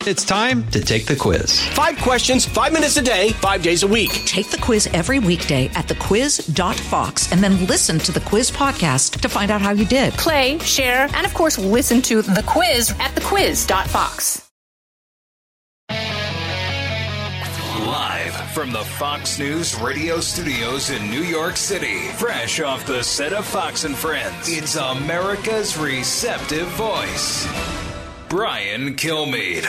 It's time to take the quiz. 5 questions, 5 minutes a day, 5 days a week. Take the quiz every weekday at thequiz.fox and then listen to the quiz podcast to find out how you did. Play, share, and of course, listen to the quiz at thequiz.fox. Live from the Fox News radio studios in New York City, fresh off the set of Fox and Friends, it's America's receptive voice, Brian Kilmeade.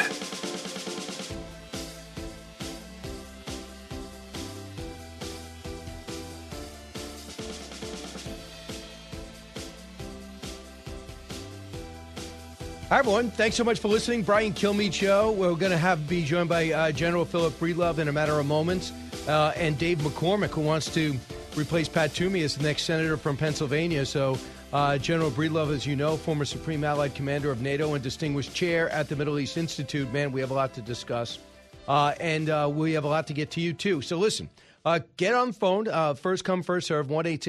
Hi, everyone. Thanks so much for listening. Brian Kilmeade Show. We're going to be joined by General Philip Breedlove in a matter of moments, and Dave McCormick, who wants to replace Pat Toomey as the next senator from Pennsylvania. So General Breedlove, as you know, former Supreme Allied Commander of NATO and distinguished chair at the Middle East Institute. Man, we have a lot to discuss, and we have a lot to get to you, too. So listen, get on the phone. First come, first serve,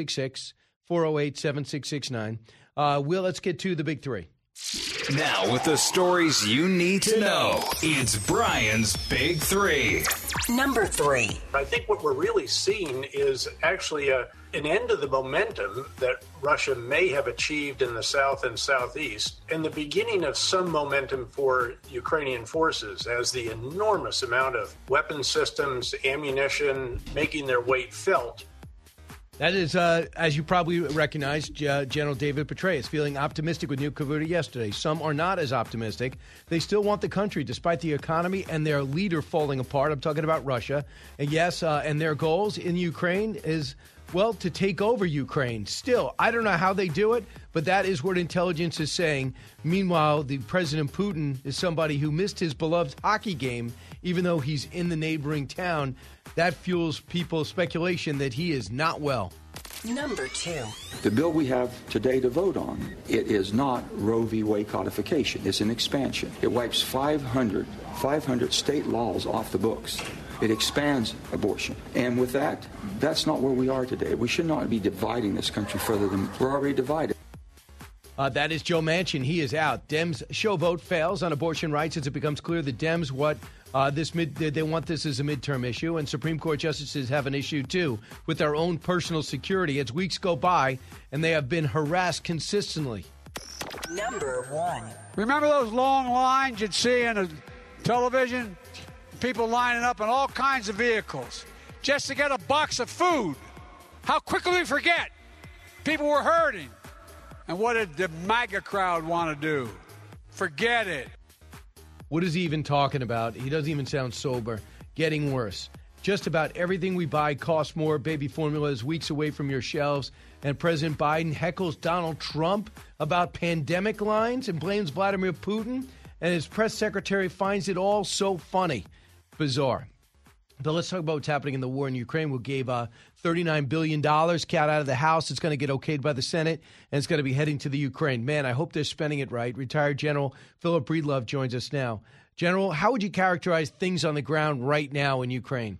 1-866-408-7669. Let's get to the big three. Now, with the stories you need to know, it's Brian's Big Three. Number 3. I think what we're really seeing is actually an end of the momentum that Russia may have achieved in the south and southeast, and the beginning of some momentum for Ukrainian forces as the enormous amount of weapon systems, ammunition making their weight felt. That is, as you probably recognize, General David Petraeus feeling optimistic with New Kavuta yesterday. Some are not as optimistic. They still want the country, despite the economy and their leader falling apart. I'm talking about Russia. And yes, and their goals in Ukraine is, well, to take over Ukraine. Still, I don't know how they do it, but that is what intelligence is saying. Meanwhile, the President Putin is somebody who missed his beloved hockey game, even though he's in the neighboring town. That fuels people's speculation that he is not well. Number 2. The bill we have today to vote on, it is not Roe v. Wade codification. It's an expansion. It wipes 500 state laws off the books. It expands abortion. And with that, that's not where we are today. We should not be dividing this country further than we're already divided. That is Joe Manchin. He is out. Dems' show vote fails on abortion rights as it becomes clear the Dems they want this as a midterm issue, and Supreme Court justices have an issue, too, with their own personal security as weeks go by, and they have been harassed consistently. Number 1. Remember those long lines you'd see on the television? People lining up in all kinds of vehicles just to get a box of food. How quickly we forget. People were hurting. And what did the MAGA crowd want to do? Forget it. What is he even talking about? He doesn't even sound sober. Getting worse. Just about everything we buy costs more. Baby formula is weeks away from your shelves. And President Biden heckles Donald Trump about pandemic lines and blames Vladimir Putin. And his press secretary finds it all so bizarre. But let's talk about what's happening in the war in Ukraine. We gave $39 billion, cat out of the House. It's going to get okayed by the Senate, and it's going to be heading to the Ukraine. Man, I hope they're spending it right. Retired General Philip Breedlove joins us now. General, how would you characterize things on the ground right now in Ukraine?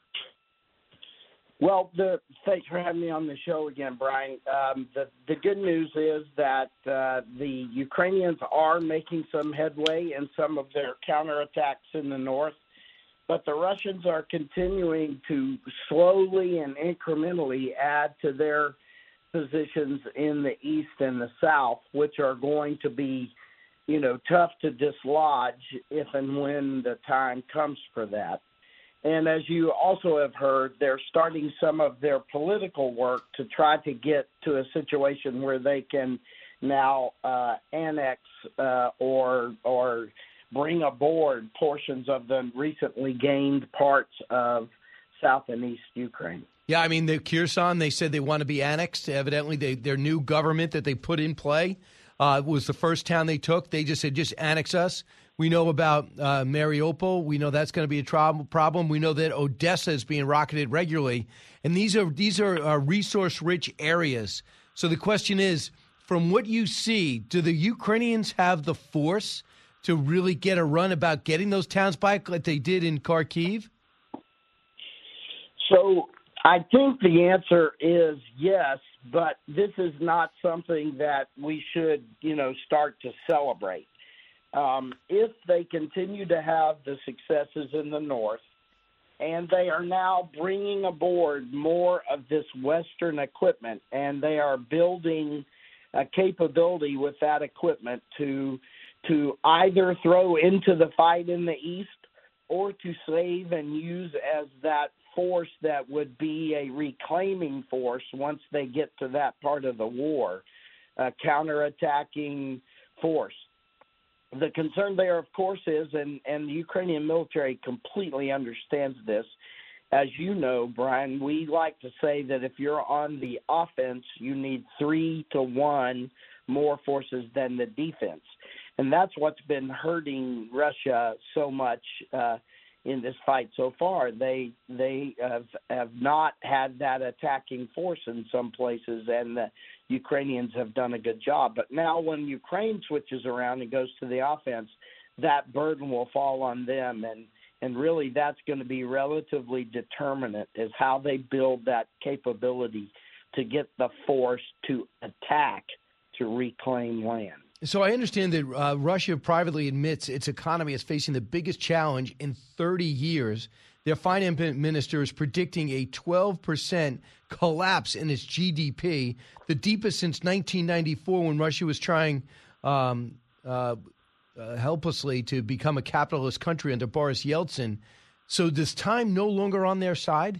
Well, thanks for having me on the show again, Brian. The good news is that the Ukrainians are making some headway in some of their counterattacks in the north. But the Russians are continuing to slowly and incrementally add to their positions in the east and the south, which are going to be, tough to dislodge if and when the time comes for that. And as you also have heard, they're starting some of their political work to try to get to a situation where they can now annex or bring aboard portions of the recently gained parts of South and East Ukraine. Yeah, I mean, the Kherson, they said they want to be annexed. Evidently, their new government that they put in play was the first town they took. They just said, just annex us. We know about Mariupol. We know that's going to be a problem. We know that Odessa is being rocketed regularly. And these are resource-rich areas. So the question is, from what you see, do the Ukrainians have the force to really get a run about getting those towns back like they did in Kharkiv? So I think the answer is yes, but this is not something that we should, start to celebrate. if they continue to have the successes in the north, and they are now bringing aboard more of this Western equipment, and they are building a capability with that equipment to either throw into the fight in the East or to save and use as that force that would be a reclaiming force once they get to that part of the war, a counterattacking force. The concern there, of course, is, and the Ukrainian military completely understands this, as you know, Brian, we like to say that if you're on the offense, you need 3 to 1 more forces than the defense. And that's what's been hurting Russia so much in this fight so far. They have not had that attacking force in some places, and the Ukrainians have done a good job. But now when Ukraine switches around and goes to the offense, that burden will fall on them. And really that's going to be relatively determinant is how they build that capability to get the force to attack to reclaim land. So I understand that Russia privately admits its economy is facing the biggest challenge in 30 years. Their finance minister is predicting a 12% collapse in its GDP, the deepest since 1994 when Russia was trying helplessly to become a capitalist country under Boris Yeltsin. So is time no longer on their side?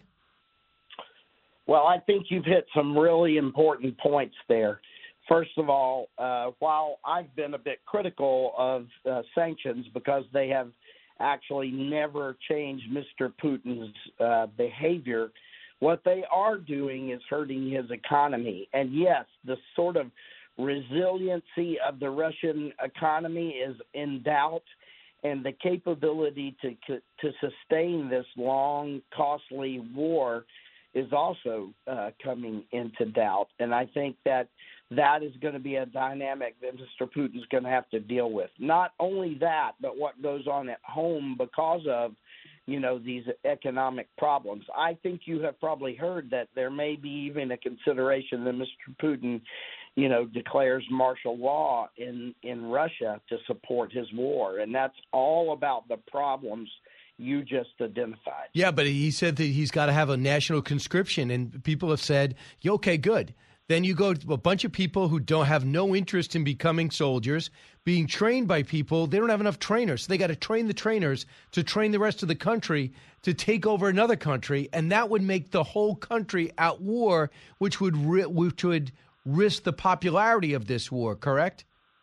Well, I think you've hit some really important points there. First of all, while I've been a bit critical of sanctions because they have actually never changed Mr. Putin's behavior, what they are doing is hurting his economy. And yes, the sort of resiliency of the Russian economy is in doubt, and the capability to sustain this long, costly war is also coming into doubt. And I think that is going to be a dynamic that Mr. Putin's going to have to deal with. Not only that, but what goes on at home because of, these economic problems. I think you have probably heard that there may be even a consideration that Mr. Putin, declares martial law in Russia to support his war. And that's all about the problems you just identified. Yeah, but he said that he's got to have a national conscription, and people have said, okay, good. Then you go to a bunch of people who don't have no interest in becoming soldiers, being trained by people. They don't have enough trainers. So they got to train the trainers to train the rest of the country to take over another country. And that would make the whole country at war, which would risk the popularity of this war, correct?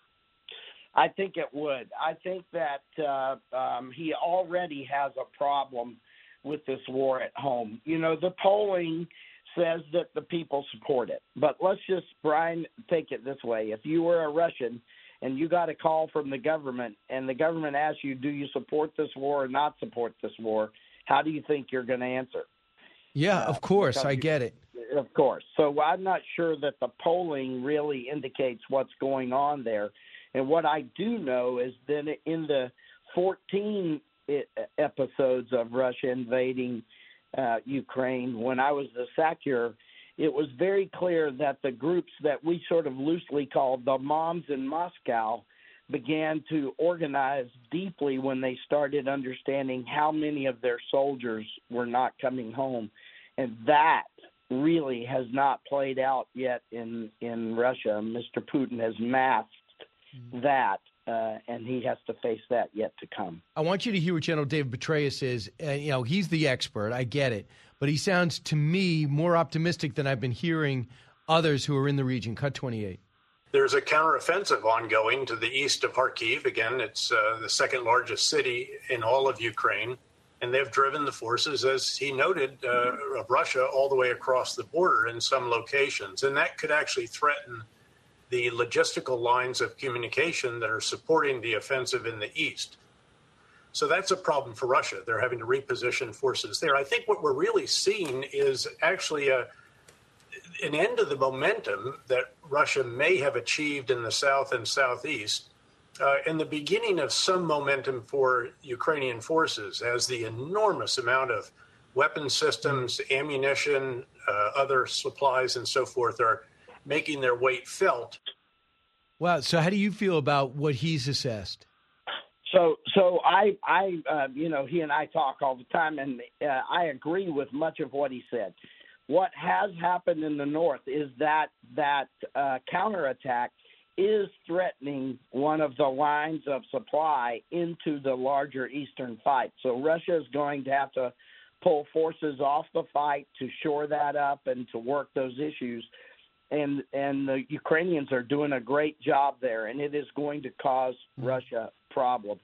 I think it would. I think that he already has a problem with this war at home. The polling says that the people support it. But let's just, Brian, take it this way. If you were a Russian and you got a call from the government and the government asks you, do you support this war or not support this war, how do you think you're going to answer? Yeah, of course. I get it. Of course. So I'm not sure that the polling really indicates what's going on there. And what I do know is that in the 14 episodes of Russia invading Ukraine, when I was the SACEUR, it was very clear that the groups that we sort of loosely called the moms in Moscow began to organize deeply when they started understanding how many of their soldiers were not coming home. And that really has not played out yet in Russia. Mr. Putin has masked that, and he has to face that yet to come. I want you to hear what General David Petraeus is. He's the expert. I get it. But he sounds to me more optimistic than I've been hearing others who are in the region. Cut 28. There's a counteroffensive ongoing to the east of Kharkiv. Again, it's the second largest city in all of Ukraine. And they've driven the forces, as he noted, of Russia all the way across the border in some locations. And that could actually threaten the logistical lines of communication that are supporting the offensive in the east. So that's a problem for Russia. They're having to reposition forces there. I think what we're really seeing is actually an end of the momentum that Russia may have achieved in the south and southeast, and the beginning of some momentum for Ukrainian forces as the enormous amount of weapon systems, ammunition, other supplies, and so forth are making their weight felt. Wow. So how do you feel about what he's assessed? So I he and I talk all the time, and I agree with much of what he said. What has happened in the north is that counterattack is threatening one of the lines of supply into the larger eastern fight. So Russia is going to have to pull forces off the fight to shore that up and to work those issues. And the Ukrainians are doing a great job there, and it is going to cause Russia problems.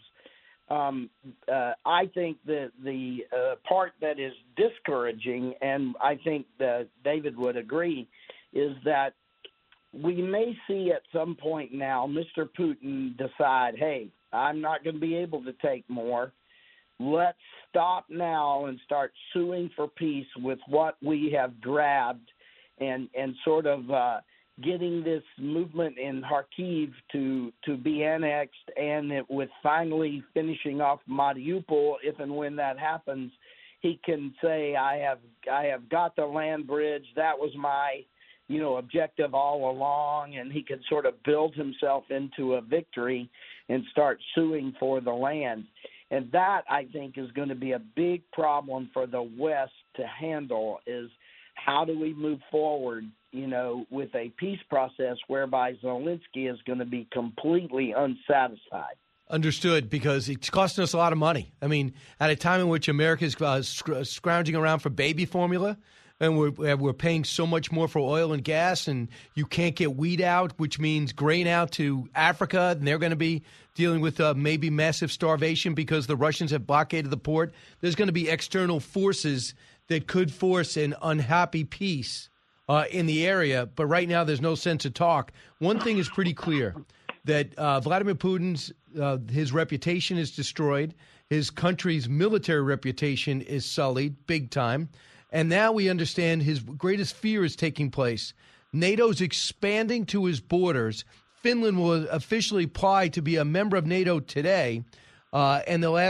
I think that the part that is discouraging, and I think that David would agree, is that we may see at some point now Mr. Putin decide, hey, I'm not going to be able to take more. Let's stop now and start suing for peace with what we have grabbed and sort of getting this movement in Kharkiv to be annexed, and with finally finishing off Mariupol. If and when that happens, he can say, I have got the land bridge. That was my objective all along, and he can sort of build himself into a victory and start suing for the land. And that, I think, is going to be a big problem for the West to handle, is how do we move forward, with a peace process whereby Zelensky is going to be completely unsatisfied. Understood, because it's costing us a lot of money. I mean, at a time in which America is scrounging around for baby formula, and we're paying so much more for oil and gas, and you can't get wheat out, which means grain out to Africa, and they're going to be dealing with maybe massive starvation because the Russians have blockaded the port. There's going to be external forces that could force an unhappy peace in the area, but right now there's no sense of talk. One thing is pretty clear, that Vladimir Putin's his reputation is destroyed. His country's military reputation is sullied big time. And now we understand his greatest fear is taking place. NATO's expanding to his borders. Finland will officially apply to be a member of NATO today, and they'll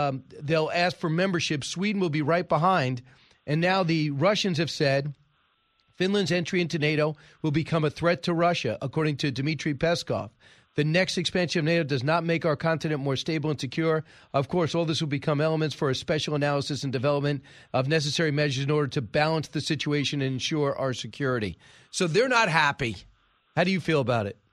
ask for membership. Sweden will be right behind. And now the Russians have said Finland's entry into NATO will become a threat to Russia, according to Dmitry Peskov. The next expansion of NATO does not make our continent more stable and secure. Of course, all this will become elements for a special analysis and development of necessary measures in order to balance the situation and ensure our security. So they're not happy. How do you feel about it?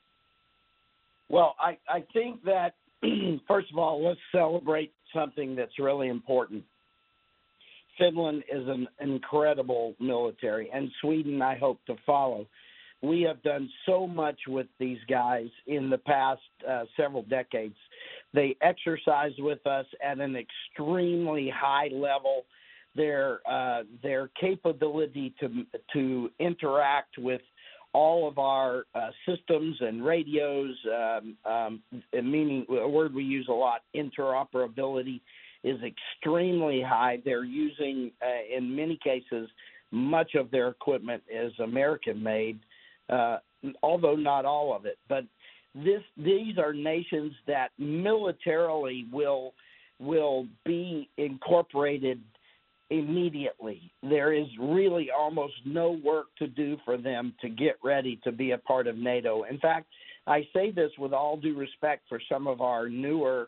Well, I think that, first of all, let's celebrate something that's really important. Finland is an incredible military, and Sweden, I hope, to follow. We have done so much with these guys in the past several decades. They exercise with us at an extremely high level. Their capability to interact with all of our systems and radios, meaning a word we use a lot, interoperability, is extremely high. They're using, in many cases, much of their equipment is American-made. Although not all of it, but these are nations that militarily will be incorporated immediately. There is really almost no work to do for them to get ready to be a part of NATO. In fact, I say this with all due respect for some of our newer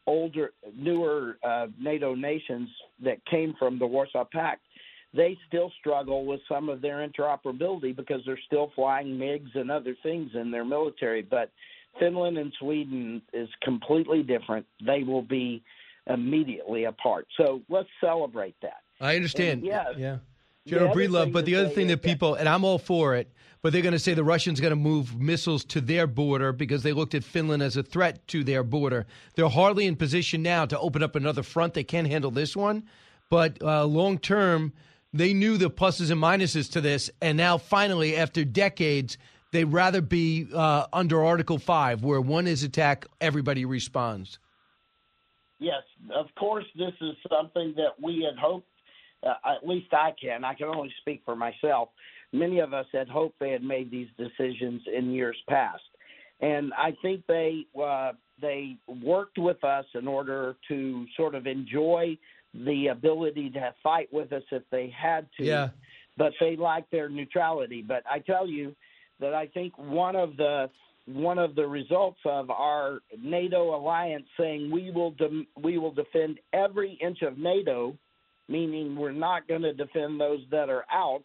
NATO nations that came from the Warsaw Pact. They still struggle with some of their interoperability because they're still flying MiGs and other things in their military. But Finland and Sweden is completely different. They will be immediately apart. So let's celebrate that. I understand. And yeah. General Breedlove, but the other thing that people, and I'm all for it, but they're going to say the Russians going to move missiles to their border because they looked at Finland as a threat to their border. They're hardly in position now to open up another front. They can't handle this one. But long term, they knew the pluses and minuses to this, and now finally, after decades, they'd rather be under Article 5, where one is attacked, everybody responds. Yes, of course, this is something that we had hoped, at least I can only speak for myself. Many of us had hoped they had made these decisions in years past. And I think they worked with us in order to sort of enjoy the ability to fight with us if they had to, but they like their neutrality. But I tell you that I think one of the one of the results of our NATO alliance saying we will defend every inch of NATO, meaning we're not going to defend those that are out,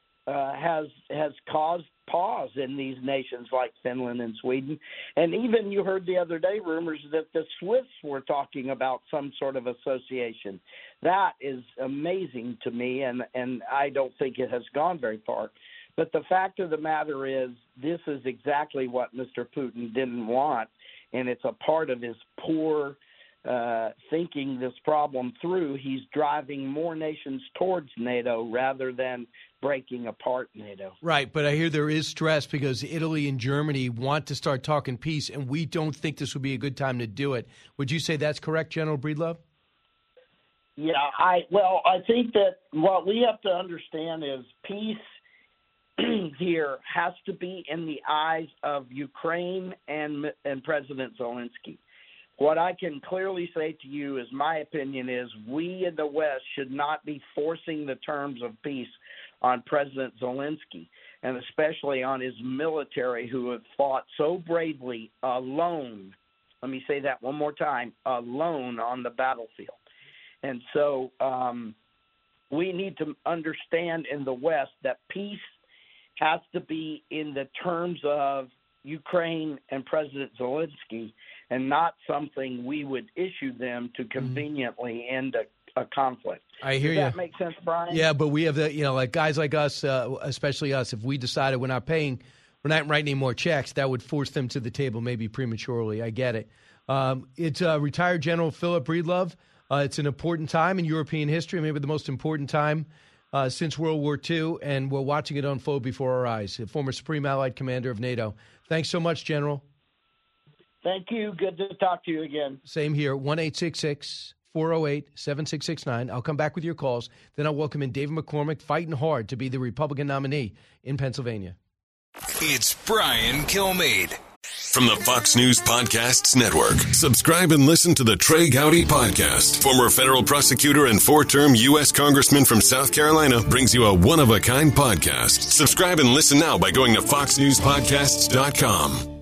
has caused pause in these nations like Finland and Sweden. And even you heard the other day rumors that the Swiss were talking about some sort of association. That is amazing to me, and I don't think it has gone very far. But the fact of the matter is this is exactly what Mr. Putin didn't want, and it's a part of his poor thinking this problem through. He's driving more nations towards NATO rather than breaking apart NATO. Right, but I hear there is stress because Italy and Germany want to start talking peace, and we don't think this would be a good time to do it. Would you say that's correct, General Breedlove? Yeah, I think that what we have to understand is peace here has to be in the eyes of Ukraine and President Zelensky. What I can clearly say to you is my opinion is we in the West should not be forcing the terms of peace on President Zelensky, and especially on his military who have fought so bravely alone. Let me say that one more time, alone on the battlefield. And so we need to understand in the West that peace has to be in the terms of Ukraine and President Zelensky, and not something we would issue them to conveniently end a conflict. I hear you. Does that make sense, Brian? Yeah, but we have like guys like us, especially us, if we decided we're not writing any more checks, that would force them to the table maybe prematurely. I get it. It's retired General Philip Breedlove. It's an important time in European history, maybe the most important time since World War II, and we're watching it unfold before our eyes. Former Supreme Allied Commander of NATO. Thanks so much, General. Thank you. Good to talk to you again. Same here. 1-866-408-7669. I'll come back with your calls. Then I'll welcome in David McCormick, fighting hard to be the Republican nominee in Pennsylvania. It's Brian Kilmeade. From the Fox News Podcasts Network. Subscribe and listen to the Trey Gowdy Podcast. Former federal prosecutor and four-term U.S. Congressman from South Carolina brings you a one-of-a-kind podcast. Subscribe and listen now by going to foxnewspodcasts.com.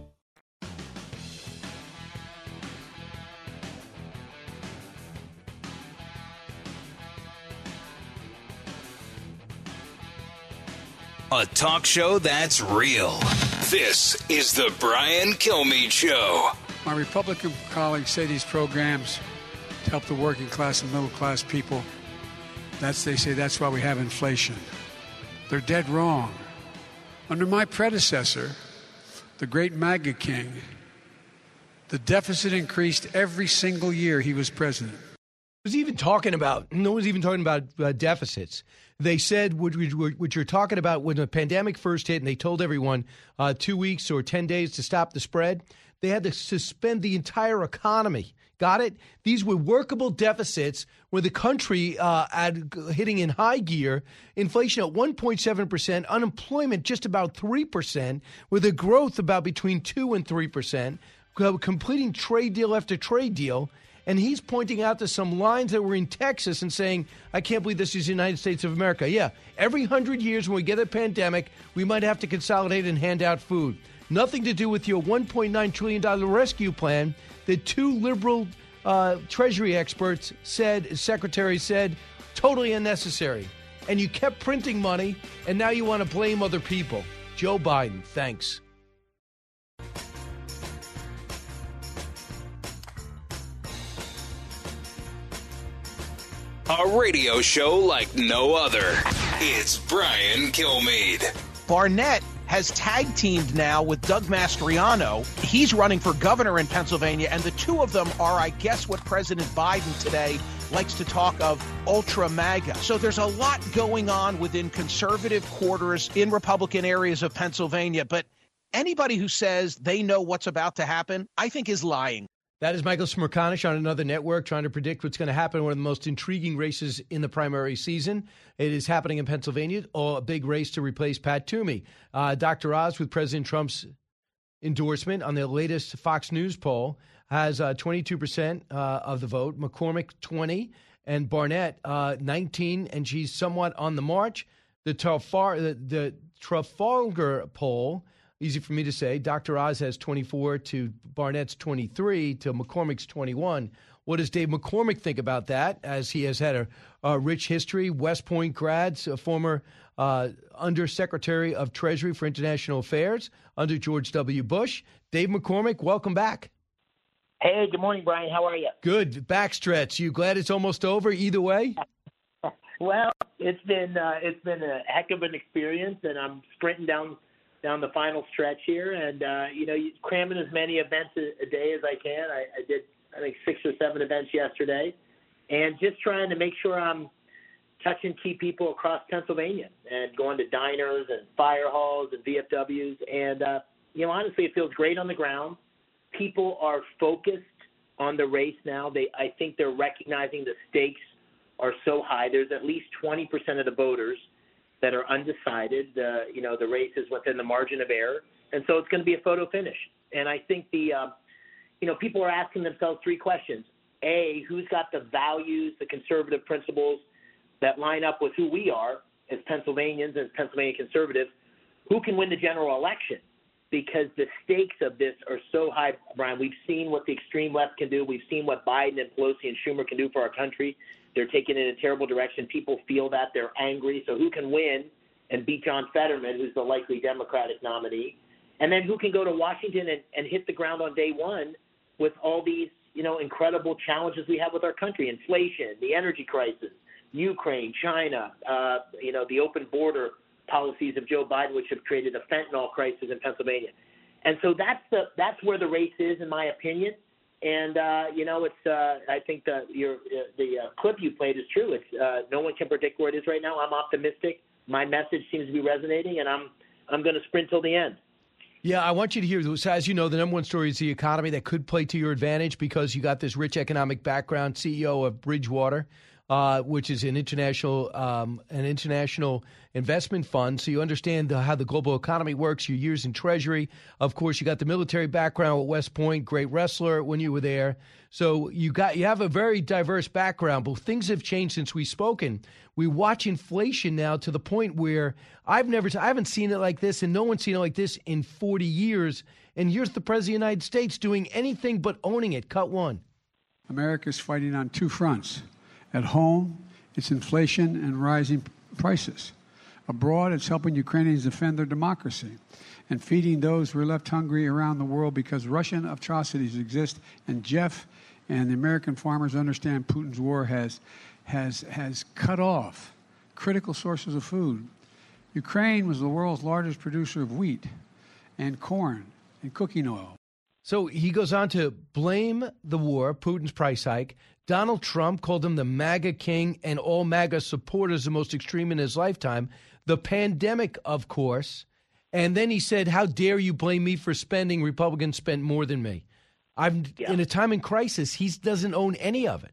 A talk show that's real. This is the Brian Kilmeade Show. My Republican colleagues say these programs help the working class and middle class people. They say that's why we have inflation. They're dead wrong. Under my predecessor, the great MAGA king, the deficit increased every single year he was president. No one's even talking about deficits. They said what you're talking about when the pandemic first hit and they told everyone 2 weeks or 10 days to stop the spread, they had to suspend the entire economy. Got it? These were workable deficits where the country hitting in high gear, inflation at 1.7%, unemployment just about 3%, with a growth about between 2 and 3%, completing trade deal after trade deal. And he's pointing out to some lines that were in Texas and saying, I can't believe this is the United States of America. Yeah, every 100 years when we get a pandemic, we might have to consolidate and hand out food. Nothing to do with your $1.9 trillion rescue plan that two liberal Treasury experts secretaries said, totally unnecessary. And you kept printing money, and now you want to blame other people. Joe Biden, thanks. A radio show like no other. It's Brian Kilmeade. Barnett has tag teamed now with Doug Mastriano. He's running for governor in Pennsylvania, and the two of them are, I guess, what President Biden today likes to talk of, ultra MAGA. So there's a lot going on within conservative quarters in Republican areas of Pennsylvania, but anybody who says they know what's about to happen, I think is lying. That is Michael Smerconish on another network trying to predict what's going to happen in one of the most intriguing races in the primary season. It is happening in Pennsylvania, a big race to replace Pat Toomey. Dr. Oz, with President Trump's endorsement on the latest Fox News poll, has 22% of the vote. McCormick, 20%, and Barnett, 19%, and she's somewhat on the march. The Trafalgar poll Easy for me to say. Dr. Oz has 24 to Barnett's 23 to McCormick's 21. What does Dave McCormick think about that, as he has had a rich history, West Point grads, a former Undersecretary of Treasury for International Affairs under George W. Bush. Dave McCormick, welcome back. Hey, good morning, Brian. How are you? Good. Backstretch. You glad it's almost over either way? Well, it's been a heck of an experience, and I'm sprinting down the final stretch here, and cramming as many events a day as I can. I did, I think, 6 or 7 events yesterday, and just trying to make sure I'm touching key people across Pennsylvania and going to diners and fire halls and VFWs, and honestly, it feels great on the ground. People are focused on the race now. I think they're recognizing the stakes are so high. There's at least 20% of the voters that are undecided. The race is within the margin of error, and so it's going to be a photo finish. And I think people are asking themselves 3 questions. A, who's got the values, the conservative principles that line up with who we are as Pennsylvanians, as Pennsylvania conservatives? Who can win the general election? Because the stakes of this are so high, Brian. We've seen what the extreme left can do. We've seen what Biden and Pelosi and Schumer can do for our country. They're taking it in a terrible direction. People feel that. They're angry. So who can win and beat John Fetterman, who's the likely Democratic nominee? And then who can go to Washington and hit the ground on day one with all these, incredible challenges we have with our country: inflation, the energy crisis, Ukraine, China, the open border policies of Joe Biden, which have created a fentanyl crisis in Pennsylvania. And so that's where the race is, in my opinion. And I think the clip you played is true. It's no one can predict where it is right now. I'm optimistic. My message seems to be resonating, and I'm going to sprint till the end. Yeah, I want you to hear this. As you know, the number one story is the economy. That could play to your advantage because you got this rich economic background, CEO of Bridgewater, which is an international investment fund. So you understand how the global economy works, your years in Treasury. Of course, you got the military background at West Point, great wrestler when you were there. So you have a very diverse background, but things have changed since we've spoken. We watch inflation now to the point where I haven't seen it like this, and no one's seen it like this in 40 years. And here's the President of the United States doing anything but owning it. Cut one. America's fighting on 2 fronts. At home, it's inflation and rising prices. Abroad, it's helping Ukrainians defend their democracy and feeding those who are left hungry around the world because Russian atrocities exist. And Jeff and the American farmers understand Putin's war has cut off critical sources of food. Ukraine was the world's largest producer of wheat and corn and cooking oil. So he goes on to blame the war, Putin's price hike. Donald Trump called him the MAGA king and all MAGA supporters the most extreme in his lifetime. The pandemic, of course. And then he said, how dare you blame me for spending? Republicans spent more than me. In a time in crisis, he doesn't own any of it.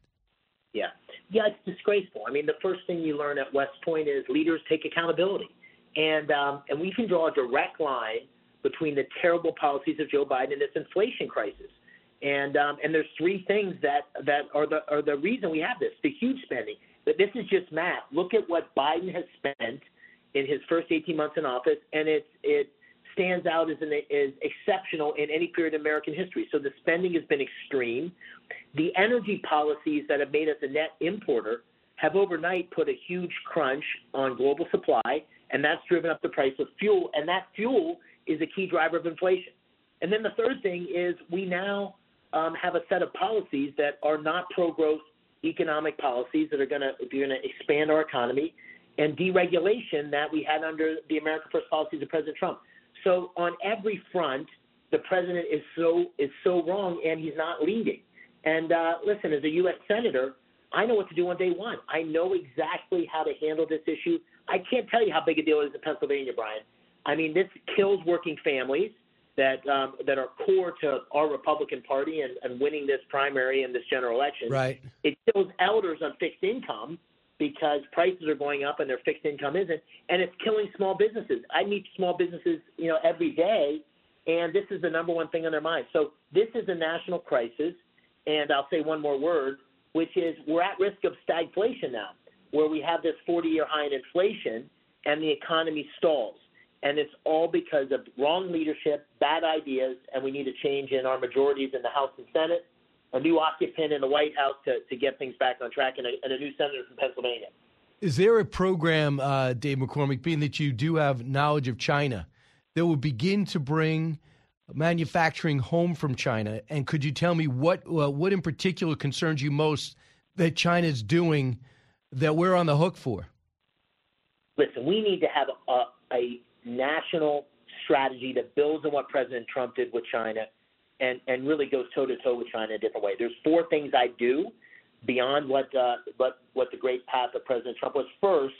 Yeah, it's disgraceful. I mean, the first thing you learn at West Point is leaders take accountability. And we can draw a direct line between the terrible policies of Joe Biden and this inflation crisis. And there's 3 things that are the reason we have this: the huge spending. But this is just math. Look at what Biden has spent in his first 18 months in office, and it stands out as exceptional in any period in American history. So the spending has been extreme. The energy policies that have made us a net importer have overnight put a huge crunch on global supply, and that's driven up the price of fuel, and that fuel is a key driver of inflation. And then the third thing is we now have a set of policies that are not pro-growth economic policies that are going to expand our economy, and deregulation that we had under the America First policies of President Trump. So on every front, the president is so wrong, and he's not leading. And listen, as a U.S. Senator, I know what to do on day one. I know exactly how to handle this issue. I can't tell you how big a deal it is in Pennsylvania, Brian. I mean, this kills working families that are core to our Republican Party and winning this primary and this general election. Right. It kills elders on fixed income because prices are going up and their fixed income isn't, and it's killing small businesses. I meet small businesses, every day, and this is the number one thing on their mind. So this is a national crisis, and I'll say one more word, which is we're at risk of stagflation now, where we have this 40-year high in inflation and the economy stalls. And it's all because of wrong leadership, bad ideas, and we need a change in our majorities in the House and Senate, a new occupant in the White House to get things back on track, and a new senator from Pennsylvania. Is there a program, Dave McCormick, being that you do have knowledge of China, that will begin to bring manufacturing home from China? And could you tell me what in particular concerns you most that China's doing that we're on the hook for? Listen, we need to have a national strategy that builds on what President Trump did with China and really goes toe-to-toe with China in a different way. There's 4 things I do beyond what the great path of President Trump was. First,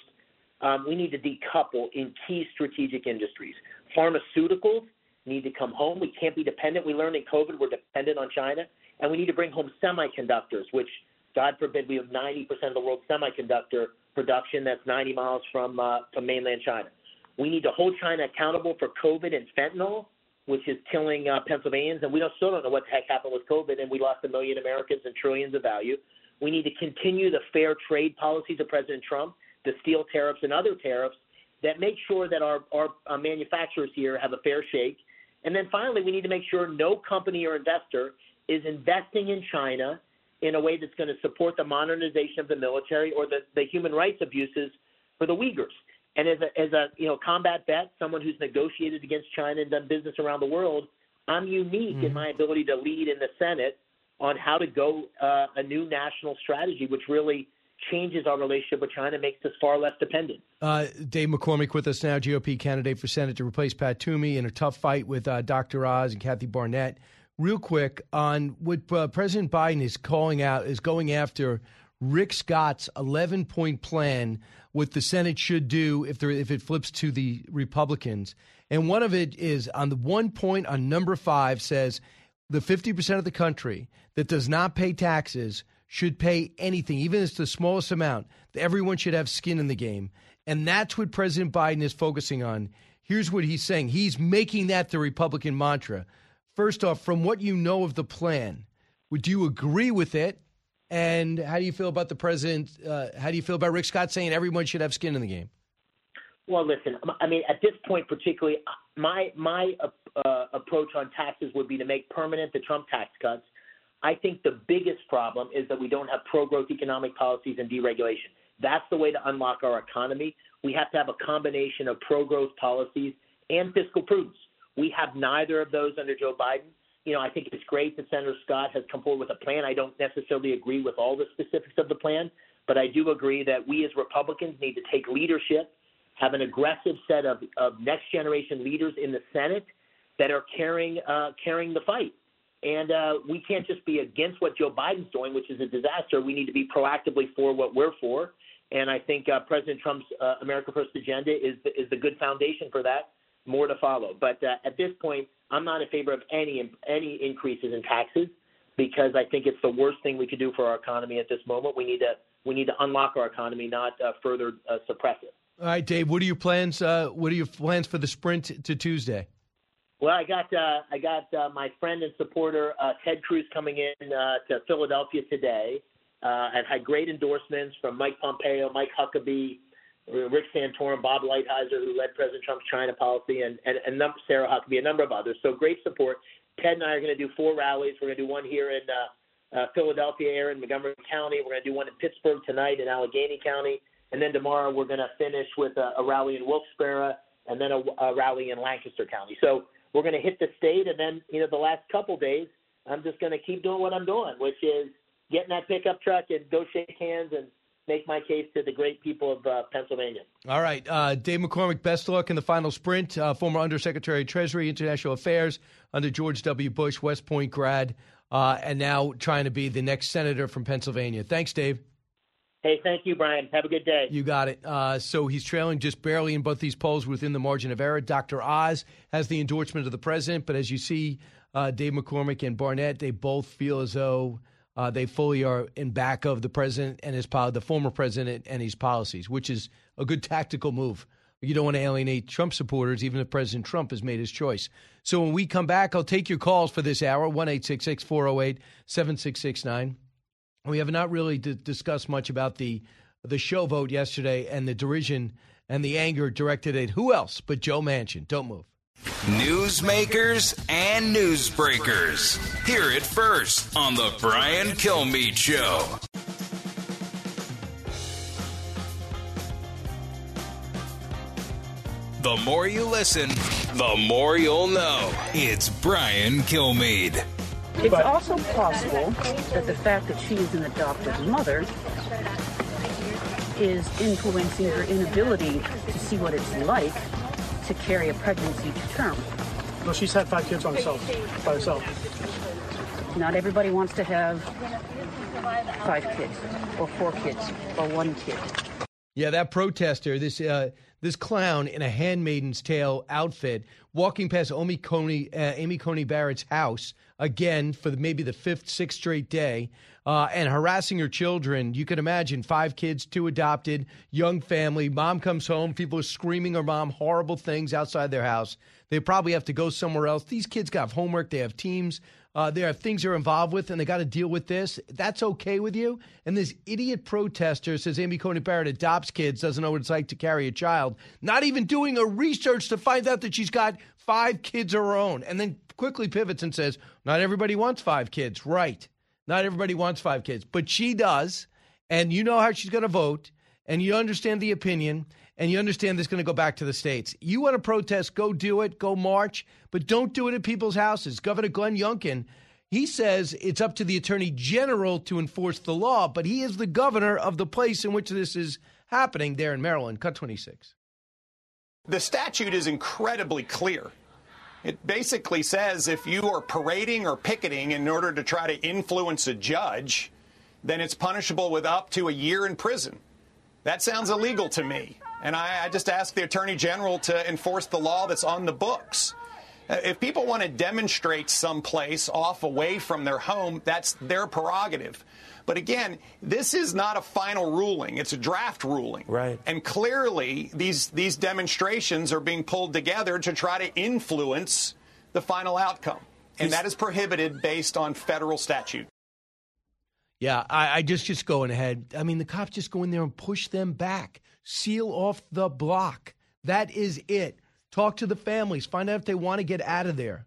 we need to decouple in key strategic industries. Pharmaceuticals need to come home. We can't be dependent. We learned in COVID we're dependent on China. And we need to bring home semiconductors, which, God forbid, we have 90% of the world's semiconductor production that's 90 miles from mainland China. We need to hold China accountable for COVID and fentanyl, which is killing Pennsylvanians. And we still don't know what the heck happened with COVID, and we lost 1 million Americans and trillions of value. We need to continue the fair trade policies of President Trump, the steel tariffs and other tariffs that make sure that our manufacturers here have a fair shake. And then finally, we need to make sure no company or investor is investing in China in a way that's going to support the modernization of the military or the human rights abuses for the Uyghurs. And as a combat vet, someone who's negotiated against China and done business around the world, I'm unique in my ability to lead in the Senate on how to go a new national strategy, which really changes our relationship with China, makes us far less dependent. Dave McCormick with us now, GOP candidate for Senate to replace Pat Toomey in a tough fight with Dr. Oz and Kathy Barnett. Real quick on what President Biden is calling out is going after Rick Scott's 11-point plan, what the Senate should do if it flips to the Republicans. And one of it is on the 1 point on number 5 says the 50% of the country that does not pay taxes should pay anything, even if it's the smallest amount. Everyone should have skin in the game. And that's what President Biden is focusing on. Here's what he's saying. He's making that the Republican mantra. First off, from what you know of the plan, would you agree with it? And how do you feel about the president? How do you feel about Rick Scott saying everyone should have skin in the game? Well, listen, I mean, at this point particularly, my approach on taxes would be to make permanent the Trump tax cuts. I think the biggest problem is that we don't have pro-growth economic policies and deregulation. That's the way to unlock our economy. We have to have a combination of pro-growth policies and fiscal prudence. We have neither of those under Joe Biden. I think it's great that Senator Scott has come forward with a plan. I don't necessarily agree with all the specifics of the plan, but I do agree that we as Republicans need to take leadership, have an aggressive set of next-generation leaders in the Senate that are carrying the fight. And we can't just be against what Joe Biden's doing, which is a disaster. We need to be proactively for what we're for. And I think President Trump's America First agenda is the good foundation for that. More to follow. But at this point, I'm not in favor of any increases in taxes because I think it's the worst thing we could do for our economy at this moment. We need to unlock our economy, not further suppress it. All right, Dave. What are your plans? What are your plans for the sprint to Tuesday? Well, I got my friend and supporter Ted Cruz coming in to Philadelphia today. I've had great endorsements from Mike Pompeo, Mike Huckabee, Rick Santorum, Bob Lighthizer, who led President Trump's China policy, and Sarah Huckabee, a number of others. So great support. Ted and I are going to do 4 rallies. We're going to do one here in Philadelphia area in Montgomery County. We're going to do one in Pittsburgh tonight in Allegheny County. And then tomorrow we're going to finish with a rally in Wilkes-Barre and then a rally in Lancaster County. So we're going to hit the state, and then, the last couple days, I'm just going to keep doing what I'm doing, which is get in that pickup truck and go shake hands and make my case to the great people of Pennsylvania. All right. Dave McCormick, best of luck in the final sprint. Former Undersecretary of Treasury, International Affairs under George W. Bush, West Point grad, and now trying to be the next senator from Pennsylvania. Thanks, Dave. Hey, thank you, Brian. Have a good day. You got it. So he's trailing just barely in both these polls within the margin of error. Dr. Oz has the endorsement of the president, but as you see, Dave McCormick and Barnett, they both feel as though they fully are in back of the president and the former president and his policies, which is a good tactical move. You don't want to alienate Trump supporters, even if President Trump has made his choice. So when we come back, I'll take your calls for this hour, 1-866-408-7669. We have not really discussed much about the the show vote yesterday and the derision and the anger directed at who else but Joe Manchin. Don't move. Newsmakers and newsbreakers. Hear it first on the Brian Kilmeade Show. The more you listen, the more you'll know. It's Brian Kilmeade. It's also possible that the fact that she is an adoptive mother is influencing her inability to see what it's like to carry a pregnancy to term. Well, she's had 5 kids by herself. Not everybody wants to have 5 kids or 4 kids or 1 kid. Yeah, that protester, this clown in a Handmaid's Tale outfit, walking past Amy Coney Barrett's house again for maybe the 5th, 6th straight day, and harassing her children. You can imagine 5 kids, 2 adopted, young family. Mom comes home. People are screaming her mom horrible things outside their house. They probably have to go somewhere else. These kids got homework. They have teams. They have things they're involved with, and they got to deal with this. That's okay with you? And this idiot protester says Amy Coney Barrett adopts kids, doesn't know what it's like to carry a child, not even doing a research to find out that she's got 5 kids of her own, and then quickly pivots and says, not everybody wants 5 kids. Right. Not everybody wants 5 kids, but she does, and you know how she's going to vote, and you understand the opinion, and you understand this is going to go back to the states. You want to protest, go do it, go march, but don't do it at people's houses. Governor Glenn Youngkin, he says it's up to the Attorney General to enforce the law, but he is the governor of the place in which this is happening there in Maryland. Cut 26. The statute is incredibly clear. It basically says if you are parading or picketing in order to try to influence a judge, then it's punishable with up to a year in prison. That sounds illegal to me. And I just ask the Attorney General to enforce the law that's on the books. If people want to demonstrate someplace off away from their home, that's their prerogative. But again, this is not a final ruling. It's a draft ruling. Right. And clearly, these demonstrations are being pulled together to try to influence the final outcome. And that is prohibited based on federal statute. Yeah, I just going ahead. I mean, the cops just go in there and push them back. Seal off the block. That is it. Talk to the families. Find out if they want to get out of there.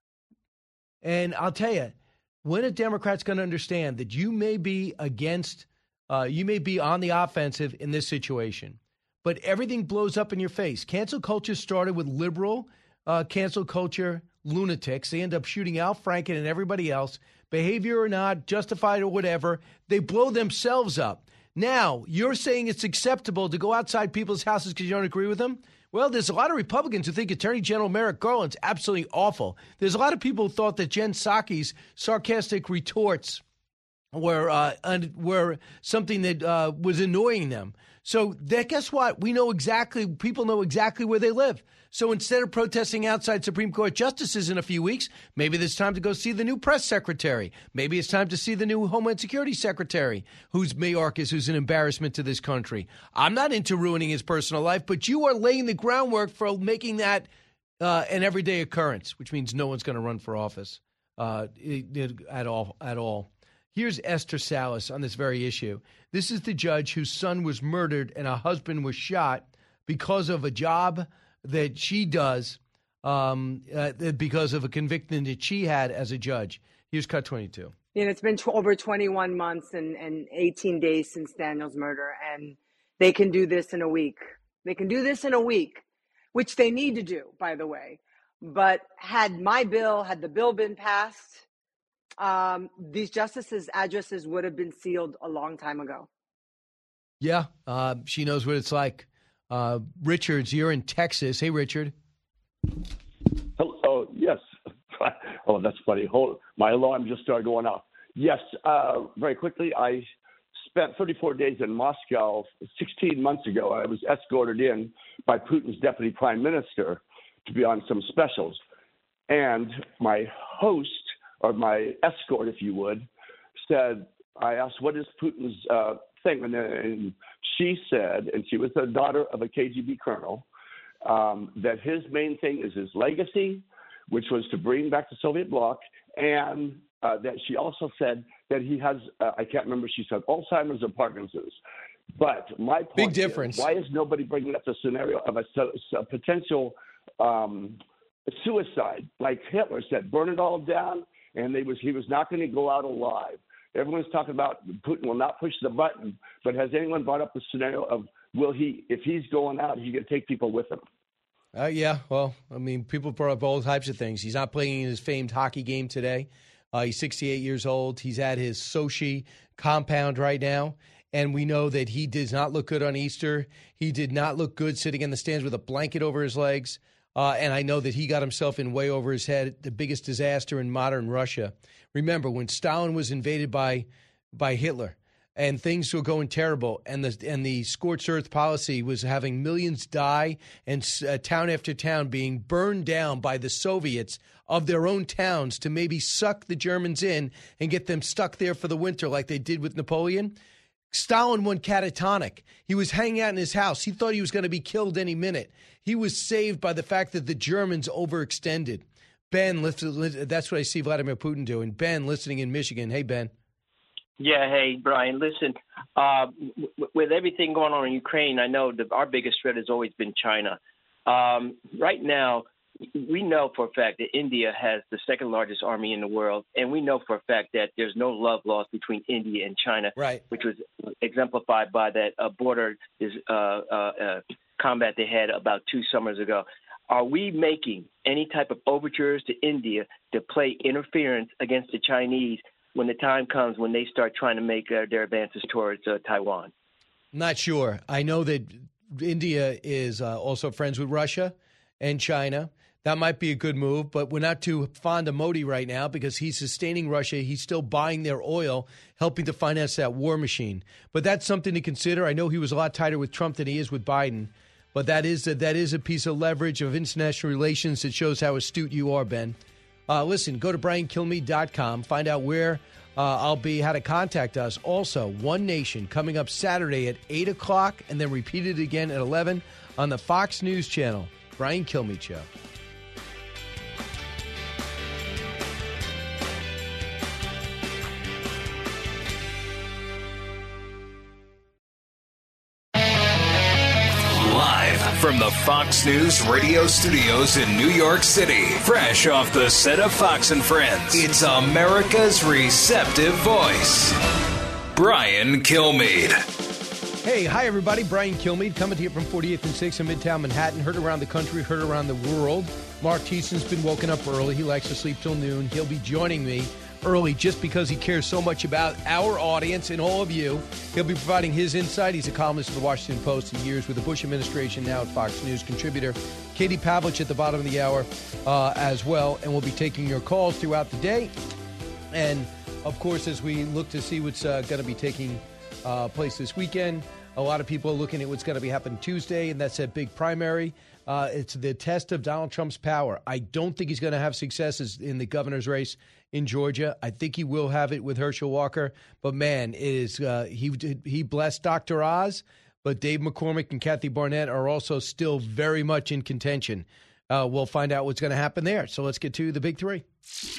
And I'll tell you, when a Democrat's going to understand that you may be you may be on the offensive in this situation, but everything blows up in your face. Cancel culture started with liberal cancel culture lunatics. They end up shooting Al Franken and everybody else, behavior or not, justified or whatever. They blow themselves up. Now, you're saying it's acceptable to go outside people's houses because you don't agree with them? Well, there's a lot of Republicans who think Attorney General Merrick Garland's absolutely awful. There's a lot of people who thought that Jen Psaki's sarcastic retorts were something that was annoying them. So guess what? People know exactly where they live. So instead of protesting outside Supreme Court justices in a few weeks, maybe it's time to go see the new press secretary. Maybe it's time to see the new Homeland Security secretary, who's Mayorkas, who's an embarrassment to this country. I'm not into ruining his personal life, but you are laying the groundwork for making that an everyday occurrence, which means no one's going to run for office at all. Here's Esther Salas on this very issue. This is the judge whose son was murdered and a husband was shot because of a job that she does, because of a conviction that she had as a judge. Here's cut 22. It's been over 21 months and 18 days since Daniel's murder, and they can do this in a week. They can do this in a week, which they need to do, by the way. But had the bill been passed, these justices' addresses would have been sealed a long time ago. Yeah, she knows what it's like. Richards, you're in Texas. Hey, Richard. Hello. Yes. Oh, that's funny. My alarm just started going off. Yes. Very quickly, I spent 34 days in Moscow 16 months ago. I was escorted in by Putin's deputy prime minister to be on some specials. And my host, or my escort, if you would, said, I asked, what is Putin's thing? And she said, and she was the daughter of a KGB colonel, that his main thing is his legacy, which was to bring back the Soviet bloc, and that she also said that he has, I can't remember, she said Alzheimer's or Parkinson's. But my point big difference. Is, why is nobody bringing up the scenario of a potential suicide? Like Hitler said, burn it all down, and he was not going to go out alive. Everyone's talking about Putin will not push the button, but has anyone brought up the scenario of if he's going out, he can take people with him? Yeah, well, I mean, people brought up all types of things. He's not playing in his famed hockey game today. He's 68 years old. He's at his Sochi compound right now, and we know that he does not look good on Easter. He did not look good sitting in the stands with a blanket over his legs, and I know that he got himself in way over his head, the biggest disaster in modern Russia. Remember, when Stalin was invaded by Hitler, and things were going terrible, and the scorched earth policy was having millions die, and town after town being burned down by the Soviets of their own towns to maybe suck the Germans in and get them stuck there for the winter like they did with Napoleon. Stalin went catatonic. He was hanging out in his house. He thought he was going to be killed any minute. He was saved by the fact that the Germans overextended. Ben, that's what I see Vladimir Putin doing. Ben, listening in Michigan. Hey, Ben. Yeah, hey, Brian, listen, with everything going on in Ukraine, I know that our biggest threat has always been China. Right now, we know for a fact that India has the second largest army in the world, and we know for a fact that there's no love lost between India and China, right, which was exemplified by that border combat they had about 2 summers ago. Are we making any type of overtures to India to play interference against the Chinese when the time comes when they start trying to make their advances towards Taiwan? Not sure. I know that India is also friends with Russia and China. That might be a good move, but we're not too fond of Modi right now because he's sustaining Russia. He's still buying their oil, helping to finance that war machine. But that's something to consider. I know he was a lot tighter with Trump than he is with Biden, but that is a piece of leverage of international relations that shows how astute you are, Ben. Listen, go to BrianKilmeade.com. Find out where I'll be, how to contact us. Also, One Nation coming up Saturday at 8 o'clock and then repeated again at 11 on the Fox News Channel. Brian Kilmeade Show. From the Fox News radio studios in New York City, fresh off the set of Fox and Friends, it's America's receptive voice, Brian Kilmeade. Hey, hi everybody, Brian Kilmeade coming to you from 48th and 6th in Midtown Manhattan. Heard around the country, heard around the world. Mark Thiesen's been woken up early. He likes to sleep till noon. He'll be joining me early just because he cares so much about our audience and all of you. He'll be providing his insight. He's a columnist for the Washington Post in years with the Bush administration, now at Fox News contributor. Katie Pavlich at the bottom of the hour as well, and we'll be taking your calls throughout the day. And, of course, as we look to see what's going to be taking place this weekend, a lot of people are looking at what's going to be happening Tuesday, and that's a big primary. It's the test of Donald Trump's power. I don't think he's going to have successes in the governor's race in Georgia. I think he will have it with Herschel Walker. But, man, it is he blessed Dr. Oz, but Dave McCormick and Kathy Barnett are also still very much in contention. We'll find out what's going to happen there. So let's get to the big three.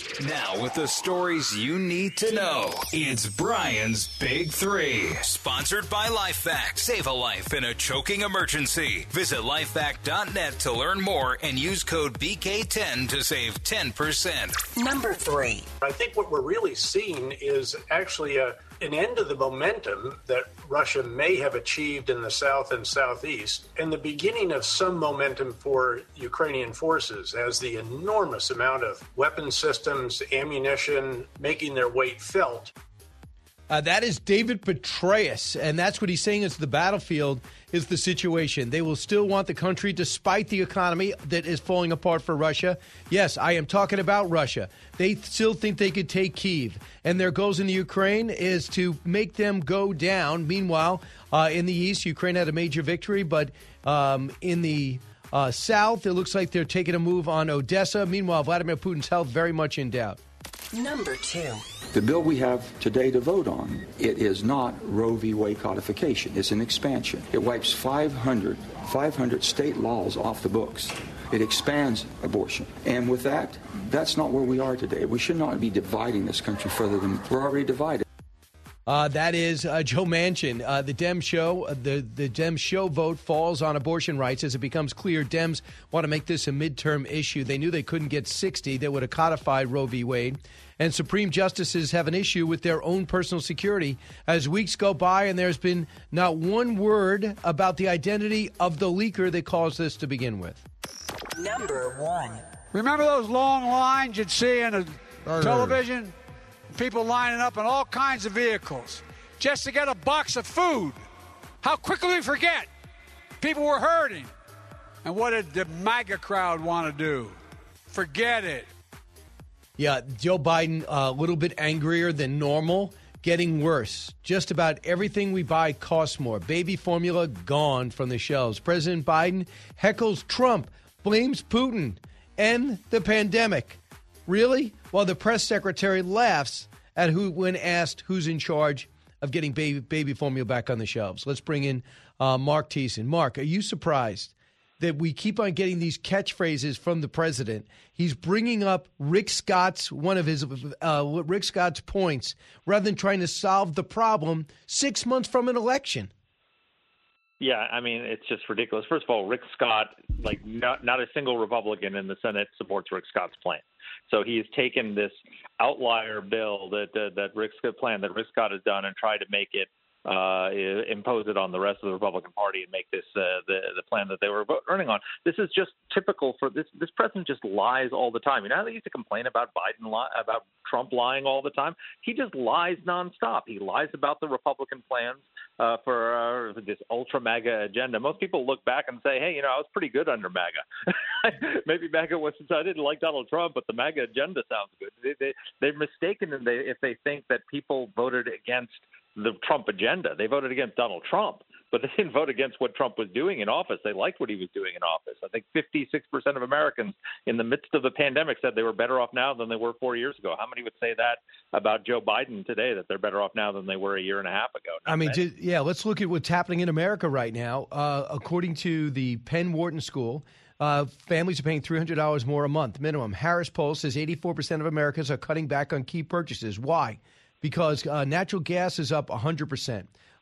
Now with the stories you need to know, it's Brian's Big Three. Sponsored by LifeVac. Save a life in a choking emergency. Visit lifevac.net to learn more and use code BK10 to save 10%. Number 3. I think what we're really seeing is actually an end of the momentum that Russia may have achieved in the south and southeast, and the beginning of some momentum for Ukrainian forces as the enormous amount of weapons systems, ammunition, making their weight felt. That is David Petraeus, and that's what he's saying is the battlefield is the situation. They will still want the country despite the economy that is falling apart for Russia. Yes, I am talking about Russia. They still think they could take Kyiv, and their goals in the Ukraine is to make them go down. Meanwhile, in the east, Ukraine had a major victory, but in the south, it looks like they're taking a move on Odessa. Meanwhile, Vladimir Putin's health very much in doubt. Number 2. The bill we have today to vote on, it is not Roe v. Wade codification. It's an expansion. It wipes 500 state laws off the books. It expands abortion. And with that, that's not where we are today. We should not be dividing this country further than we're already divided. That is Joe Manchin. The Dem show vote falls on abortion rights as it becomes clear Dems want to make this a midterm issue. They knew they couldn't get 60 that would have codified Roe v. Wade. And Supreme Justices have an issue with their own personal security as weeks go by and there's been not one word about the identity of the leaker that caused this to begin with. Number 1. Remember those long lines you'd see in a television? People lining up in all kinds of vehicles just to get a box of food. How quickly we forget. People were hurting. And what did the MAGA crowd want to do? Forget it. Yeah, Joe Biden a little bit angrier than normal, getting worse. Just about everything we buy costs more. Baby formula gone from the shelves. President Biden heckles Trump, blames Putin and the pandemic. Really? While the press secretary laughs at when asked who's in charge of getting baby formula back on the shelves. Let's bring in Mark Thiessen. Mark, are you surprised that we keep on getting these catchphrases from the president? He's bringing up Rick Scott's Rick Scott's points rather than trying to solve the problem 6 months from an election. Yeah, I mean, it's just ridiculous. First of all, Rick Scott, like not a single Republican in the Senate supports Rick Scott's plan. So he's taken this outlier bill that Rick Scott has done and tried to make it impose it on the rest of the Republican Party and make this the plan that they were running on. This is just typical for this. This president just lies all the time. You know how they used to complain about about Trump lying all the time? He just lies nonstop. He lies about the Republican plans for this ultra MAGA agenda. Most people look back and say, hey, I was pretty good under MAGA. Maybe MAGA was, I didn't like Donald Trump, but the MAGA agenda sounds good. They're mistaken if they think that people voted against the Trump agenda. They voted against Donald Trump, but they didn't vote against what Trump was doing in office. They liked what he was doing in office. I think 56% of Americans in the midst of the pandemic said they were better off now than they were 4 years ago. How many would say that about Joe Biden today, that they're better off now than they were a year and a half ago? I mean, let's look at what's happening in America right now. According to the Penn Wharton School, families are paying $300 more a month minimum. Harris Poll says 84% of Americans are cutting back on key purchases. Why? Because natural gas is up 100%.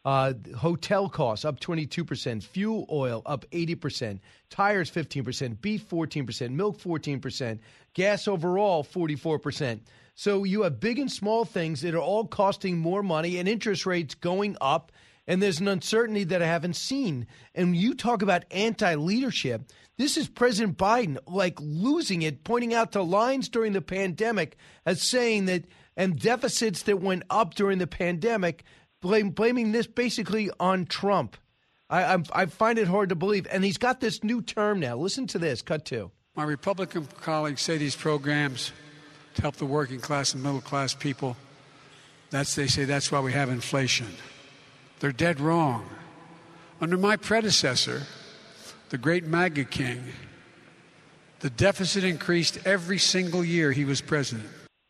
Hotel costs up 22%. Fuel oil up 80%. Tires 15%. Beef 14%. Milk 14%. Gas overall 44%. So you have big and small things that are all costing more money and interest rates going up. And there's an uncertainty that I haven't seen. And you talk about anti-leadership. This is President Biden like losing it, pointing out the lines during the pandemic as saying that and deficits that went up during the pandemic, blaming this basically on Trump. I find it hard to believe. And he's got this new term now. Listen to this. Cut 2. My Republican colleagues say these programs to help the working class and middle class people, they say that's why we have inflation. They're dead wrong. Under my predecessor, the great MAGA king, the deficit increased every single year he was president.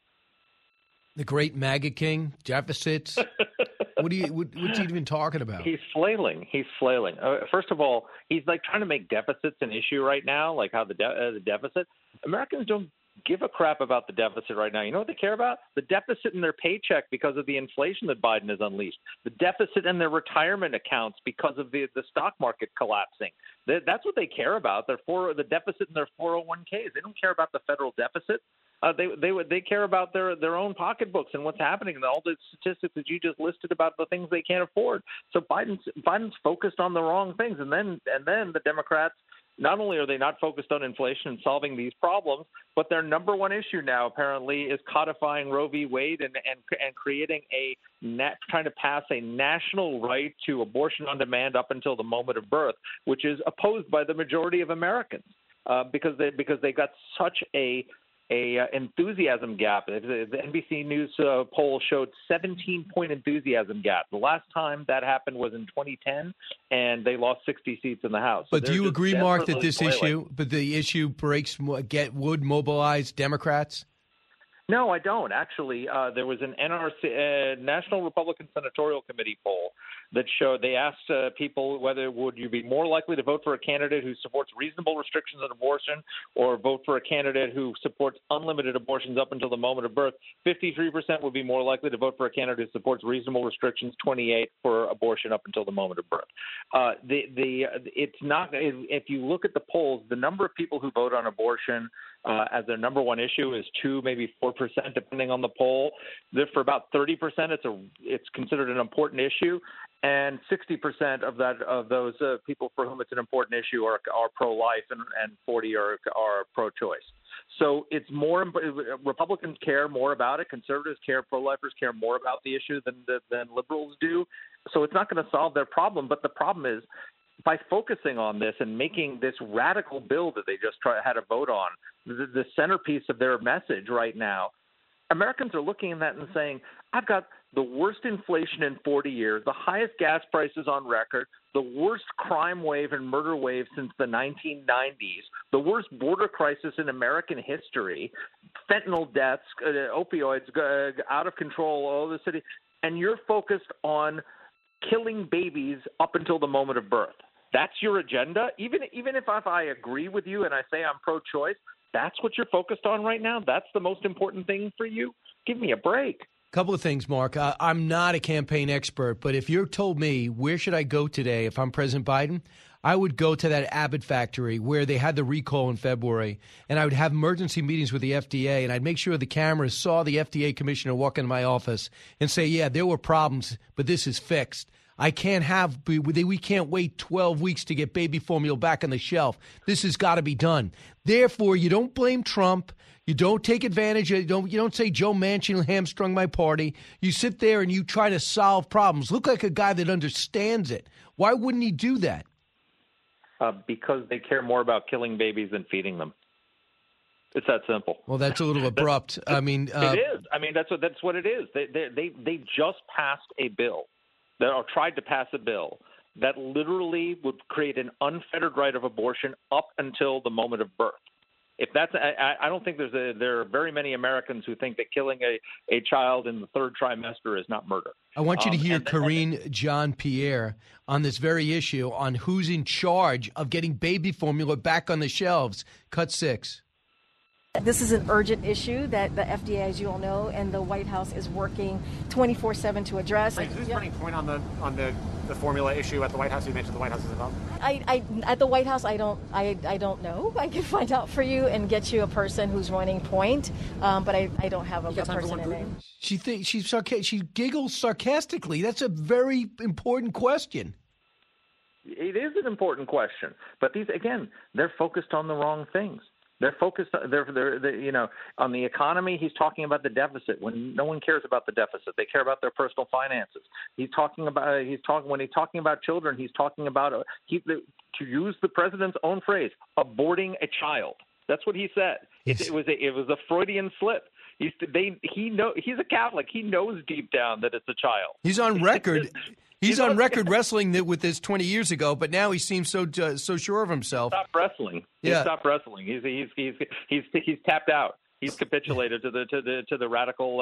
The great MAGA king, deficits. What's he even talking about? He's flailing. First of all, he's like trying to make deficits an issue right now, like how the deficit. Americans don't give a crap about the deficit right now. You know what they care about? The deficit in their paycheck because of the inflation that Biden has unleashed. The deficit in their retirement accounts because of the stock market collapsing. That's what they care about. The deficit in their 401ks. They don't care about the federal deficit. They care about their own pocketbooks and what's happening and all the statistics that you just listed about the things they can't afford. So Biden's focused on the wrong things, and then the Democrats. Not only are they not focused on inflation and solving these problems, but their number one issue now apparently is codifying Roe v. Wade and creating trying to pass a national right to abortion on demand up until the moment of birth, which is opposed by the majority of Americans because they got such a enthusiasm gap. The NBC News poll showed 17-point enthusiasm gap. The last time that happened was in 2010, and they lost 60 seats in the House. But do you agree, Mark, that the issue would mobilize Democrats? No, I don't. Actually, there was an NRC, National Republican Senatorial Committee poll that showed they asked people whether would you be more likely to vote for a candidate who supports reasonable restrictions on abortion or vote for a candidate who supports unlimited abortions up until the moment of birth. 53% would be more likely to vote for a candidate who supports reasonable restrictions, 28% for abortion up until the moment of birth. It's not. If you look at the polls, the number of people who vote on abortion as their number one issue is 2%, maybe 4%, depending on the poll. For about 30%, it's considered an important issue, and 60% of those people for whom it's an important issue are pro-life, and 40% are pro-choice. So it's more. Republicans care more about it. Conservatives care. Pro-lifers care more about the issue than liberals do. So it's not going to solve their problem. But the problem is, by focusing on this and making this radical bill that they just had a vote on the centerpiece of their message right now, Americans are looking at that and saying, I've got the worst inflation in 40 years, the highest gas prices on record, the worst crime wave and murder wave since the 1990s, the worst border crisis in American history, fentanyl deaths, opioids out of control all over the city, and you're focused on killing babies up until the moment of birth. That's your agenda? Even if I agree with you and I say I'm pro-choice, that's what you're focused on right now? That's the most important thing for you? Give me a break. Couple of things, Mark. I'm not a campaign expert, but if you told me where should I go today if I'm President Biden, I would go to that Abbott factory where they had the recall in February, and I would have emergency meetings with the FDA, and I'd make sure the cameras saw the FDA commissioner walk into my office and say, yeah, there were problems, but this is fixed. We can't wait 12 weeks to get baby formula back on the shelf. This has got to be done. Therefore, you don't blame Trump. You don't take advantage of, you don't say Joe Manchin hamstrung my party. You sit there and you try to solve problems. Look like a guy that understands it. Why wouldn't he do that? Because they care more about killing babies than feeding them. It's that simple. Well, that's a little abrupt. I mean, it is. I mean, that's what it is. They just passed a bill, or tried to pass a bill that literally would create an unfettered right of abortion up until the moment of birth. If that's, I don't think there are very many Americans who think that killing a child in the third trimester is not murder. I want you to hear Karine Jean-Pierre on this very issue on who's in charge of getting baby formula back on the shelves. Cut 6. This is an urgent issue that the FDA, as you all know, and the White House is working 24/7 to address. Who's running point on the formula issue at the White House? You mentioned the White House is involved. At the White House, I don't know. I can find out for you and get you a person who's running point, but I don't have a person in name. She giggles sarcastically. That's a very important question. It is an important question, but they're focused on the wrong things. They're focused. They're on the economy. He's talking about the deficit when no one cares about the deficit. They care about their personal finances. When he's talking about children, he's talking about to use the president's own phrase, aborting a child. That's what he said. It was a Freudian slip. He's a Catholic. He knows deep down that it's a child. He's on record. He's on record wrestling with this 20 years ago, but now he seems so sure of himself. Stop wrestling. Yeah. He stopped wrestling. He's tapped out. He's capitulated to the radical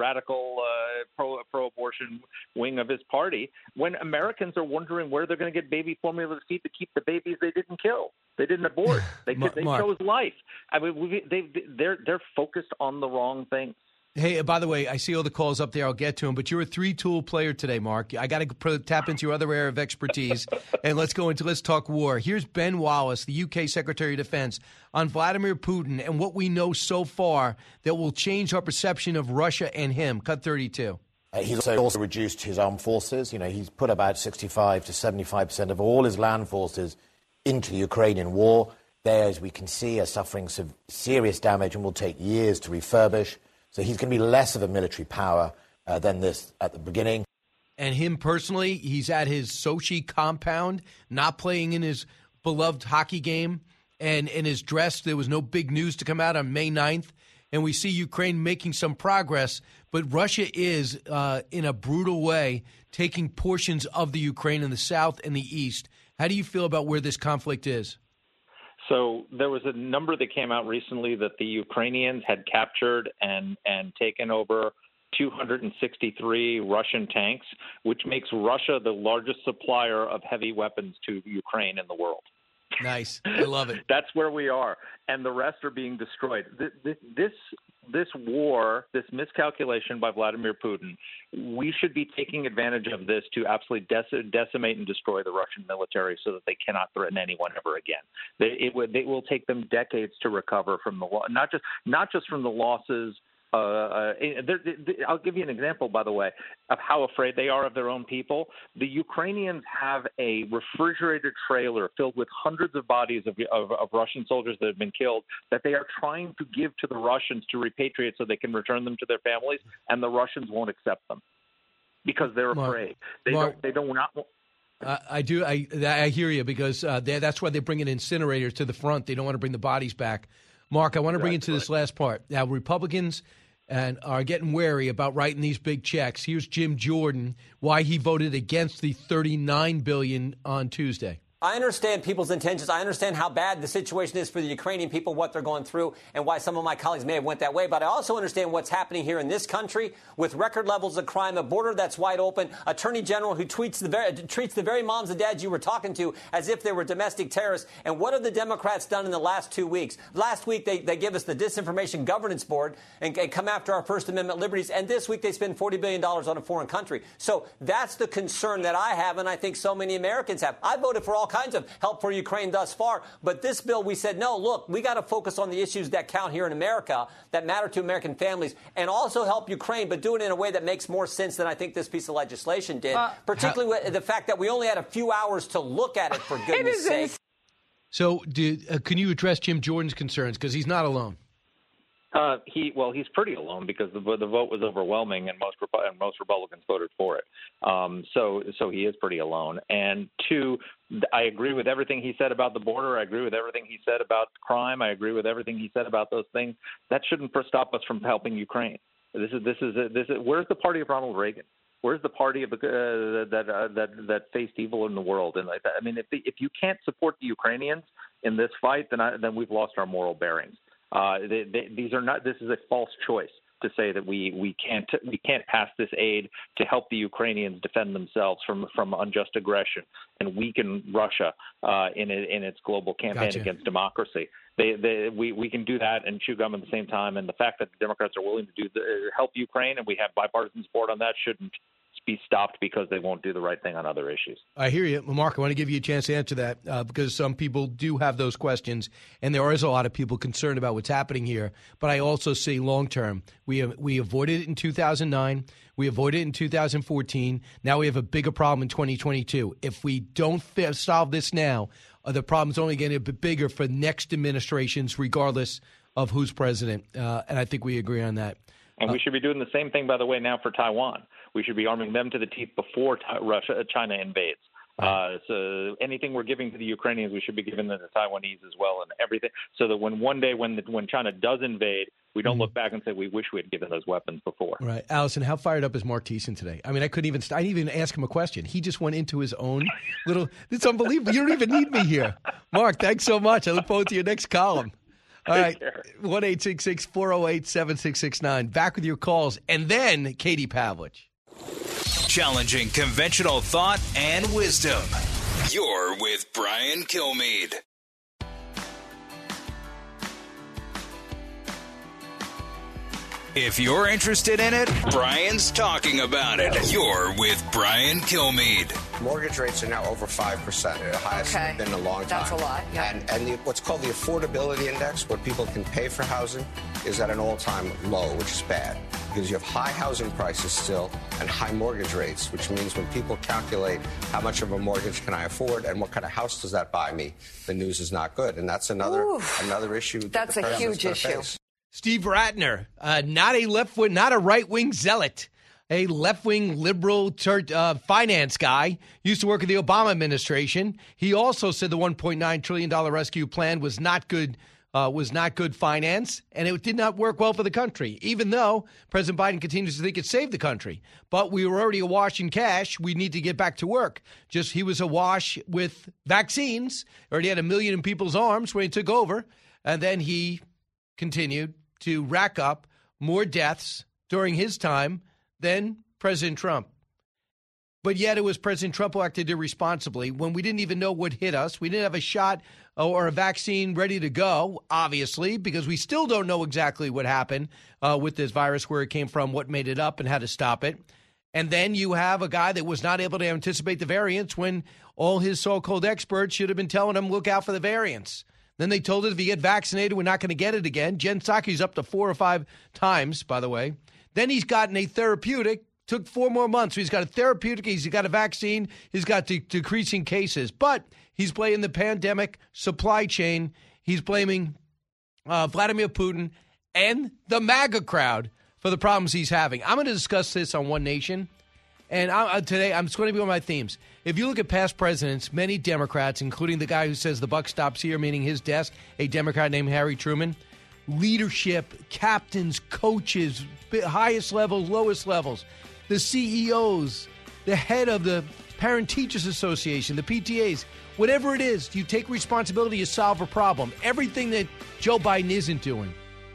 pro-abortion wing of his party. When Americans are wondering where they're going to get baby formula to feed to keep the babies they didn't kill, they didn't abort, they chose life. I mean, they're focused on the wrong things. Hey, by the way, I see all the calls up there. I'll get to them. But you're a three-tool player today, Mark. I got to tap into your other area of expertise, and let's talk war. Here's Ben Wallace, the UK Secretary of Defense, on Vladimir Putin and what we know so far that will change our perception of Russia and him. Cut 32. He's also reduced his armed forces. He's put about 65 to 75% of all his land forces into the Ukrainian war. They, as we can see, are suffering some serious damage and will take years to refurbish. So he's going to be less of a military power than this at the beginning. And him personally, he's at his Sochi compound, not playing in his beloved hockey game. And in his dress, there was no big news to come out on May 9th. And we see Ukraine making some progress. But Russia is, in a brutal way, taking portions of the Ukraine in the south and the east. How do you feel about where this conflict is? So there was a number that came out recently that the Ukrainians had captured and taken over 263 Russian tanks, which makes Russia the largest supplier of heavy weapons to Ukraine in the world. Nice. I love it. That's where we are. And the rest are being destroyed. This war, this miscalculation by Vladimir Putin, we should be taking advantage of this to absolutely decimate and destroy the Russian military so that they cannot threaten anyone ever again. It will take them decades to recover from the not just from the losses. I'll give you an example, by the way, of how afraid they are of their own people. The Ukrainians have a refrigerated trailer filled with hundreds of bodies of Russian soldiers that have been killed that they are trying to give to the Russians to repatriate so they can return them to their families, and the Russians won't accept them because they're afraid. They don't. I do. I hear you, because that's why they bring in incinerators to the front. They don't want to bring the bodies back. Mark, I want to bring you to this last part. Now, Republicans are getting wary about writing these big checks. Here's Jim Jordan, why he voted against the $39 billion on Tuesday. I understand people's intentions. I understand how bad the situation is for the Ukrainian people, what they're going through, and why some of my colleagues may have went that way. But I also understand what's happening here in this country with record levels of crime, a border that's wide open, attorney general who treats the very moms and dads you were talking to as if they were domestic terrorists. And what have the Democrats done in the last 2 weeks? Last week, they give us the Disinformation Governance Board and come after our First Amendment liberties. And this week, they spend $40 billion on a foreign country. So that's the concern that I have, and I think so many Americans have. I voted for all kinds of help for Ukraine thus far. But this bill, we said, no, look, we got to focus on the issues that count here in America, that matter to American families, and also help Ukraine, but do it in a way that makes more sense than I think this piece of legislation did, particularly with the fact that we only had a few hours to look at it, for goodness sake. So can you address Jim Jordan's concerns? Because he's not alone. He's pretty alone, because the vote was overwhelming and most Republicans voted for it. So he is pretty alone. And two, I agree with everything he said about the border. I agree with everything he said about crime. I agree with everything he said about those things. That shouldn't stop us from helping Ukraine. This is where's the party of Ronald Reagan? Where's the party of that faced evil in the world? And like that, I mean, if you can't support the Ukrainians in this fight, then we've lost our moral bearings. This is a false choice to say that we can't pass this aid to help the Ukrainians defend themselves from unjust aggression and weaken Russia in its global campaign against democracy. We can do that and chew gum at the same time. And the fact that the Democrats are willing to help Ukraine, and we have bipartisan support on that, shouldn't be stopped because they won't do the right thing on other issues. I hear you. Mark, I want to give you a chance to answer that because some people do have those questions, and there is a lot of people concerned about what's happening here. But I also see long-term. We avoided it in 2009. We avoided it in 2014. Now we have a bigger problem in 2022. If we don't solve this now, the problem's only getting a bit bigger for next administrations, regardless of who's president. And I think we agree on that. And we should be doing the same thing, by the way, now for Taiwan. We should be arming them to the teeth before China invades. So anything we're giving to the Ukrainians, we should be giving them to the Taiwanese as well, and everything. So that one day when China does invade, we don't look back and say we wish we had given those weapons before. Right, Allison, how fired up is Mark Thiessen today? I mean, I didn't even ask him a question. He just went into his own little. It's unbelievable. You don't even need me here, Mark. Thanks so much. I look forward to your next column. All right, 1-866-408-7669. Back with your calls, and then Katie Pavlich. Challenging conventional thought and wisdom. You're with Brian Kilmeade. If you're interested in it, Brian's talking about it. You're with Brian Kilmeade. Mortgage rates are now over 5%, the highest they've been in a long time. That's a lot, yeah. And what's called the affordability index, what people can pay for housing, is at an all-time low, which is bad. Because you have high housing prices still and high mortgage rates, which means when people calculate how much of a mortgage can I afford and what kind of house does that buy me, the news is not good. And that's another issue. That's a huge issue. Steve Ratner, not a right-wing zealot, a left-wing liberal finance guy, used to work in the Obama administration. He also said the $1.9 trillion rescue plan was not good was not good finance, and it did not work well for the country, even though President Biden continues to think it saved the country. But we were already awash in cash. We need to get back to work. Just he was awash with vaccines. Already had 1 million in people's arms when he took over, and then he continued to rack up more deaths during his time than President Trump. But yet it was President Trump who acted irresponsibly when we didn't even know what hit us. We didn't have a shot or a vaccine ready to go, obviously, because we still don't know exactly what happened with this virus, where it came from, what made it up, and how to stop it. And then you have a guy that was not able to anticipate the variants when all his so-called experts should have been telling him, look out for the variants. Then they told us if you get vaccinated, we're not going to get it again. Jen Psaki's up to 4 or 5 times, by the way. Then he's gotten a therapeutic. Took 4 more months. So he's got a therapeutic. He's got a vaccine. He's got decreasing cases. But he's blaming the pandemic supply chain. He's blaming Vladimir Putin and the MAGA crowd for the problems he's having. I'm going to discuss this on One Nation. And today, I'm just going to be on my themes. If you look at past presidents, many Democrats, including the guy who says the buck stops here, meaning his desk, a Democrat named Harry Truman, leadership, captains, coaches, highest levels, lowest levels, the CEOs, the head of the Parent Teachers Association, the PTAs, whatever it is, you take responsibility, you solve a problem. Everything that Joe Biden isn't doing.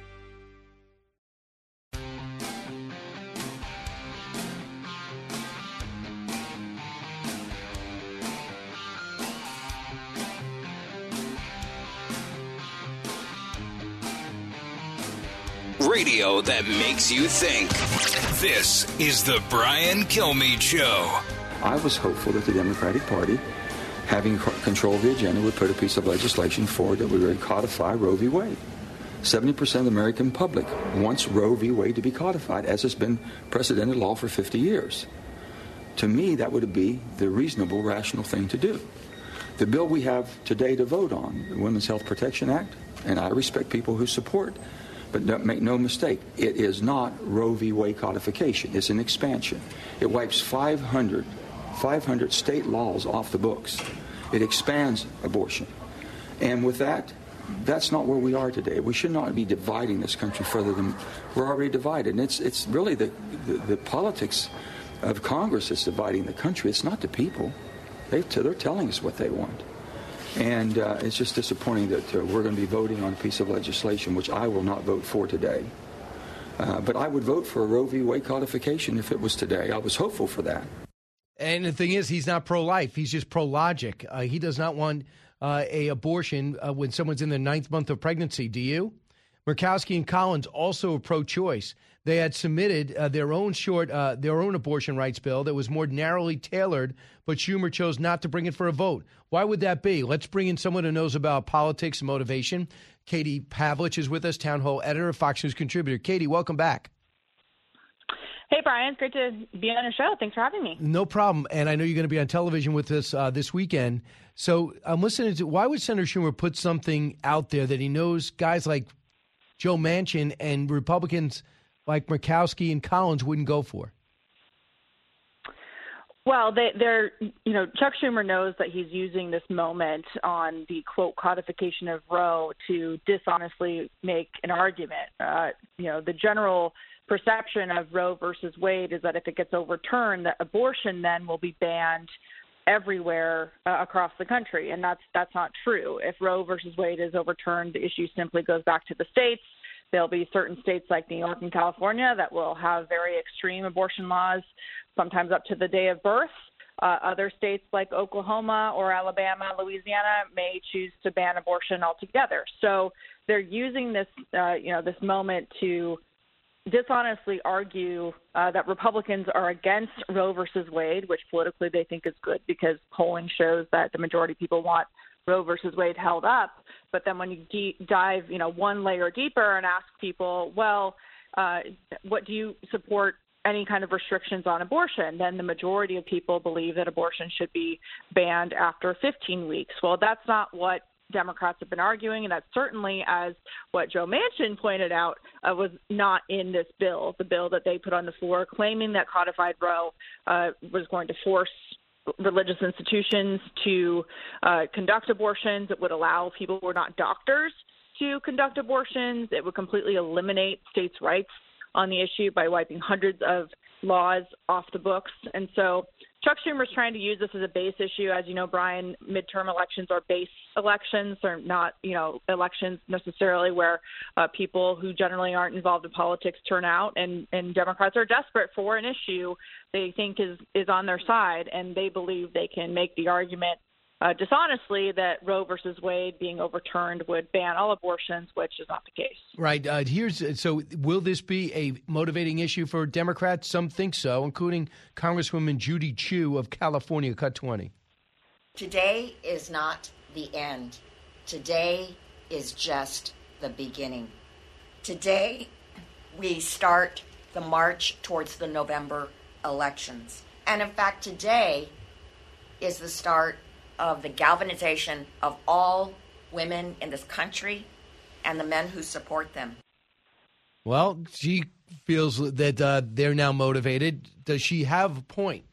Radio that makes you think. This is the Brian Kilmeade Show. I was hopeful that the Democratic Party, having control of the agenda, would put a piece of legislation forward that would codify Roe v. Wade. 70% of the American public wants Roe v. Wade to be codified, as has been precedented law for 50 years. To me, that would be the reasonable, rational thing to do. The bill we have today to vote on, the Women's Health Protection Act, and I respect people who support, but don't make no mistake, it is not Roe v. Wade codification. It's an expansion. It wipes 500 state laws off the books. It expands abortion. And with that, that's not where we are today. We should not be dividing this country further than we're already divided. And it's really the politics of Congress that's dividing the country. It's not the people. They're telling us what they want. And it's just disappointing that we're going to be voting on a piece of legislation which I will not vote for today. But I would vote for a Roe v. Wade codification if it was today. I was hopeful for that. And the thing is, he's not pro-life. He's just pro-logic. He does not want a abortion when someone's in their 9th month of pregnancy. Do you? Murkowski and Collins also are pro-choice. They had submitted their own abortion rights bill that was more narrowly tailored, but Schumer chose not to bring it for a vote. Why would that be? Let's bring in someone who knows about politics and motivation. Katie Pavlich is with us, Town Hall editor, Fox News contributor. Katie, welcome back. Hey, Brian. It's great to be on your show. Thanks for having me. No problem. And I know you're going to be on television with us this weekend. So I'm listening to, why would Senator Schumer put something out there that he knows guys like Joe Manchin and Republicans like Murkowski and Collins wouldn't go for? Well, Chuck Schumer knows that he's using this moment on the, quote, codification of Roe to dishonestly make an argument. The general perception of Roe versus Wade is that if it gets overturned, that abortion then will be banned everywhere across the country, and that's not true. If Roe versus Wade is overturned, the issue simply goes back to the states. There'll be certain states like New York and California that will have very extreme abortion laws, sometimes up to the day of birth. Other states like Oklahoma or Alabama, Louisiana may choose to ban abortion altogether. So they're using this, this moment to dishonestly argue that Republicans are against Roe versus Wade, which politically they think is good because polling shows that the majority of people want Roe versus Wade held up. But then when you dive, one layer deeper and ask people, well, what do you support any kind of restrictions on abortion? Then the majority of people believe that abortion should be banned after 15 weeks. Well, that's not what Democrats have been arguing, and that's certainly, as what Joe Manchin pointed out, was not in this bill, the bill that they put on the floor, claiming that codified Roe was going to force religious institutions to conduct abortions. It would allow people who are not doctors to conduct abortions. It would completely eliminate states' rights on the issue by wiping hundreds of laws off the books. And so Chuck Schumer's trying to use this as a base issue. As you know, Brian, midterm elections are base elections. They're not, elections necessarily where people who generally aren't involved in politics turn out. And Democrats are desperate for an issue they think is on their side, and they believe they can make the argument dishonestly that Roe versus Wade being overturned would ban all abortions, which is not the case. Right. So will this be a motivating issue for Democrats? Some think so, including Congresswoman Judy Chu of California, Cut 20. Today is not the end. Today is just the beginning. Today, we start the march towards the November elections. And in fact, today is the start of the galvanization of all women in this country and the men who support them. Well, she feels that they're now motivated. Does she have a point?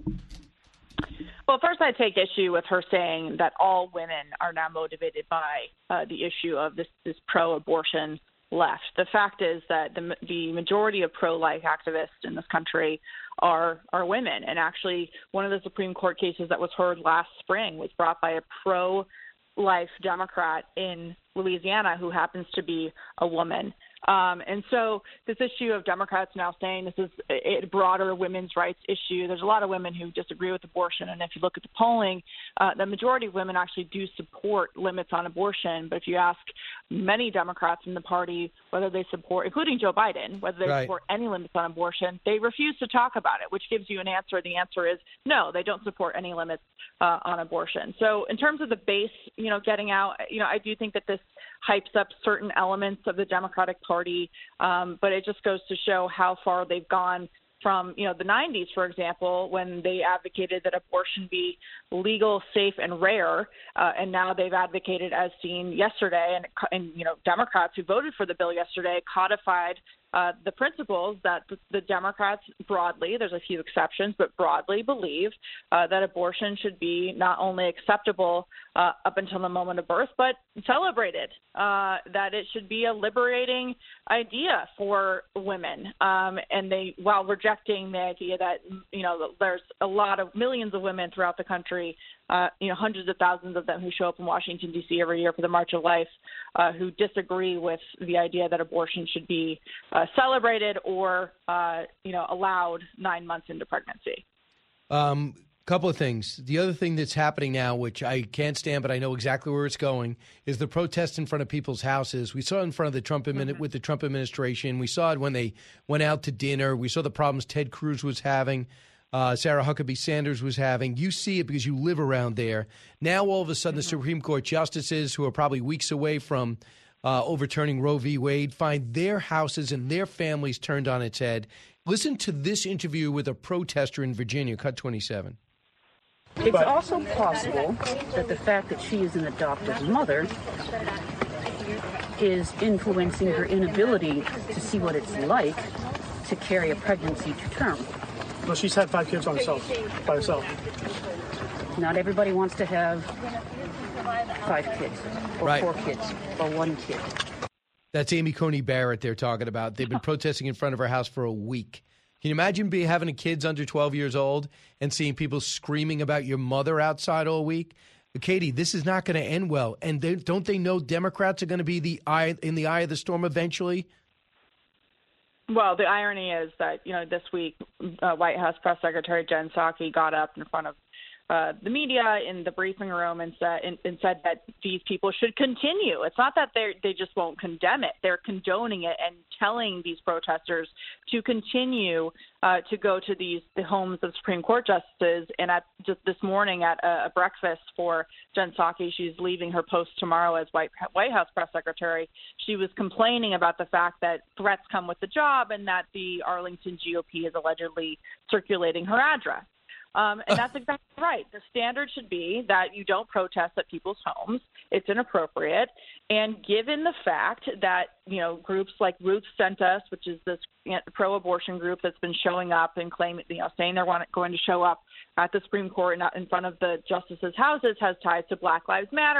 Well, first, I take issue with her saying that all women are now motivated by the issue of this pro-abortion left. The fact is that the majority of pro-life activists in this country are women. And actually, one of the Supreme Court cases that was heard last spring was brought by a pro-life Democrat in Louisiana who happens to be a woman. And so this issue of Democrats now saying this is a broader women's rights issue, there's a lot of women who disagree with abortion. And if you look at the polling, the majority of women actually do support limits on abortion. But if you ask many Democrats in the party whether they support, including Joe Biden, whether they support any limits on abortion, they refuse to talk about it, which gives you an answer. The answer is no, they don't support any limits on abortion. So in terms of the base, getting out, I do think that this hypes up certain elements of the Democratic Party, but it just goes to show how far they've gone from, the 90s, for example, when they advocated that abortion be legal, safe, and rare, and now they've advocated, as seen yesterday, and Democrats who voted for the bill yesterday codified the principles that the Democrats broadly, there's a few exceptions, but broadly believe that abortion should be not only acceptable up until the moment of birth, but celebrated, that it should be a liberating idea for women. And they, while rejecting the idea that, there's a lot of millions of women throughout the country, hundreds of thousands of them who show up in Washington, D.C. every year for the March of Life, who disagree with the idea that abortion should be celebrated or, allowed 9 months into pregnancy. Couple of things. The other thing that's happening now, which I can't stand, but I know exactly where it's going, is the protests in front of people's houses. We saw it in front of the Trump with the Trump administration. We saw it when they went out to dinner. We saw the problems Ted Cruz was having. Sarah Huckabee Sanders was having. You see it because you live around there. Now, all of a sudden, the Supreme Court justices, who are probably weeks away from overturning Roe v. Wade, find their houses and their families turned on its head. Listen to this interview with a protester in Virginia, Cut 27. It's also possible that the fact that she is an adoptive mother is influencing her inability to see what it's like to carry a pregnancy to term. Well, she's had 5 kids by herself. Not everybody wants to have 5 kids, or 4 kids, or 1 kid. That's Amy Coney Barrett they're talking about. They've been protesting in front of her house for a week. Can you imagine having kids under 12 years old and seeing people screaming about your mother outside all week? Katie, this is not going to end well. And don't they know Democrats are going to be in the eye of the storm eventually? Well, the irony is that, this week, White House Press Secretary Jen Psaki got up in front of the media in the briefing room and said that these people should continue. It's not that they just won't condemn it. They're condoning it and telling these protesters to continue to go to the homes of Supreme Court justices. And just this morning at a breakfast for Jen Psaki, she's leaving her post tomorrow as White House press secretary. She was complaining about the fact that threats come with the job and that the Arlington GOP is allegedly circulating her address. And that's exactly right. The standard should be that you don't protest at people's homes. It's inappropriate. And given the fact that, groups like Ruth Sent Us, which is this pro-abortion group that's been showing up and claiming, saying they're going to show up at the Supreme Court and in front of the justices' houses, has ties to Black Lives Matter,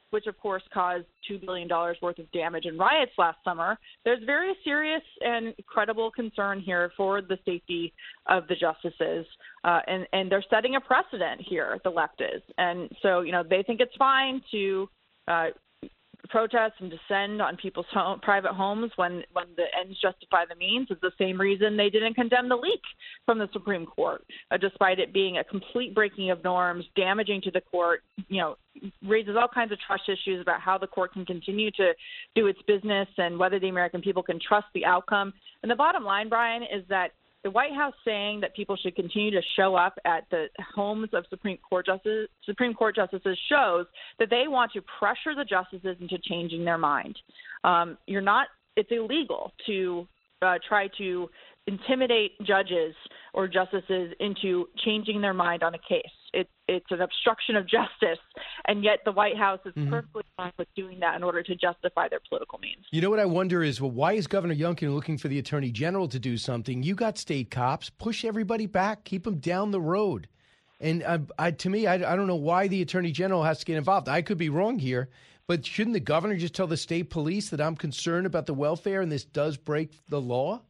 which of course caused $2 billion worth of damage in riots last summer, there's very serious and credible concern here for the safety of the justices. And they're setting a precedent here, the left is. And so, they think it's fine to protest and descend on people's private homes when the ends justify the means. Is the same reason they didn't condemn the leak from the Supreme Court, despite it being a complete breaking of norms, damaging to the court, raises all kinds of trust issues about how the court can continue to do its business and whether the American people can trust the outcome. And the bottom line, Brian, is that the White House saying that people should continue to show up at the homes of Supreme Court justices shows that they want to pressure the justices into changing their mind. It's illegal to try to intimidate judges or justices into changing their mind on a case. It's an obstruction of justice, and yet the White House is perfectly fine with doing that in order to justify their political means. You know what I wonder is, why is Governor Youngkin looking for the Attorney General to do something? You got state cops. Push everybody back. Keep them down the road. And to me, I don't know why the Attorney General has to get involved. I could be wrong here, but shouldn't the governor just tell the state police that I'm concerned about the welfare and this does break the law?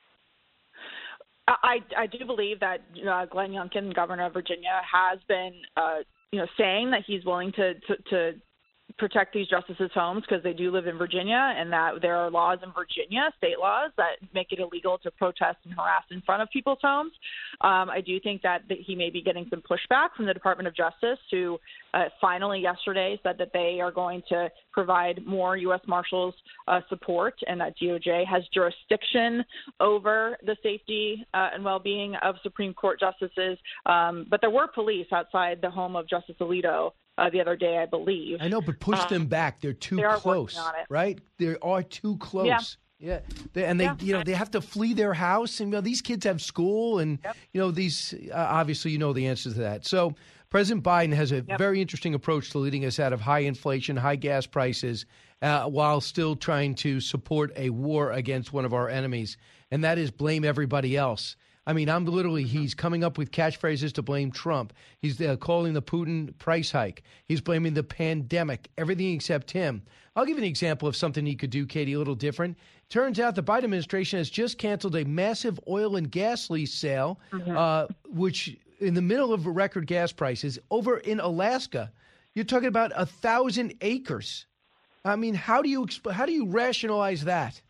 I do believe that Glenn Youngkin, governor of Virginia, has been, saying that he's willing to protect these justices' homes because they do live in Virginia, and that there are laws in Virginia, state laws, that make it illegal to protest and harass in front of people's homes. I do think that he may be getting some pushback from the Department of Justice, who finally yesterday said that they are going to provide more U.S. Marshals support, and that DOJ has jurisdiction over the safety and well-being of Supreme Court justices. But there were police outside the home of Justice Alito the other day, I believe. I know, but push them back. They're too close, right? They are too close. Yeah. They have to flee their house, and these kids have school, and these obviously the answer to that. So President Biden has a very interesting approach to leading us out of high inflation, high gas prices, while still trying to support a war against one of our enemies, and that is blame everybody else. I mean, he's coming up with catchphrases to blame Trump. He's calling the Putin price hike. He's blaming the pandemic, everything except him. I'll give you an example of something he could do, Katie, a little different. Turns out the Biden administration has just canceled a massive oil and gas lease sale, which in the middle of record gas prices over in Alaska, you're talking about 1,000 acres. I mean, how do you rationalize that?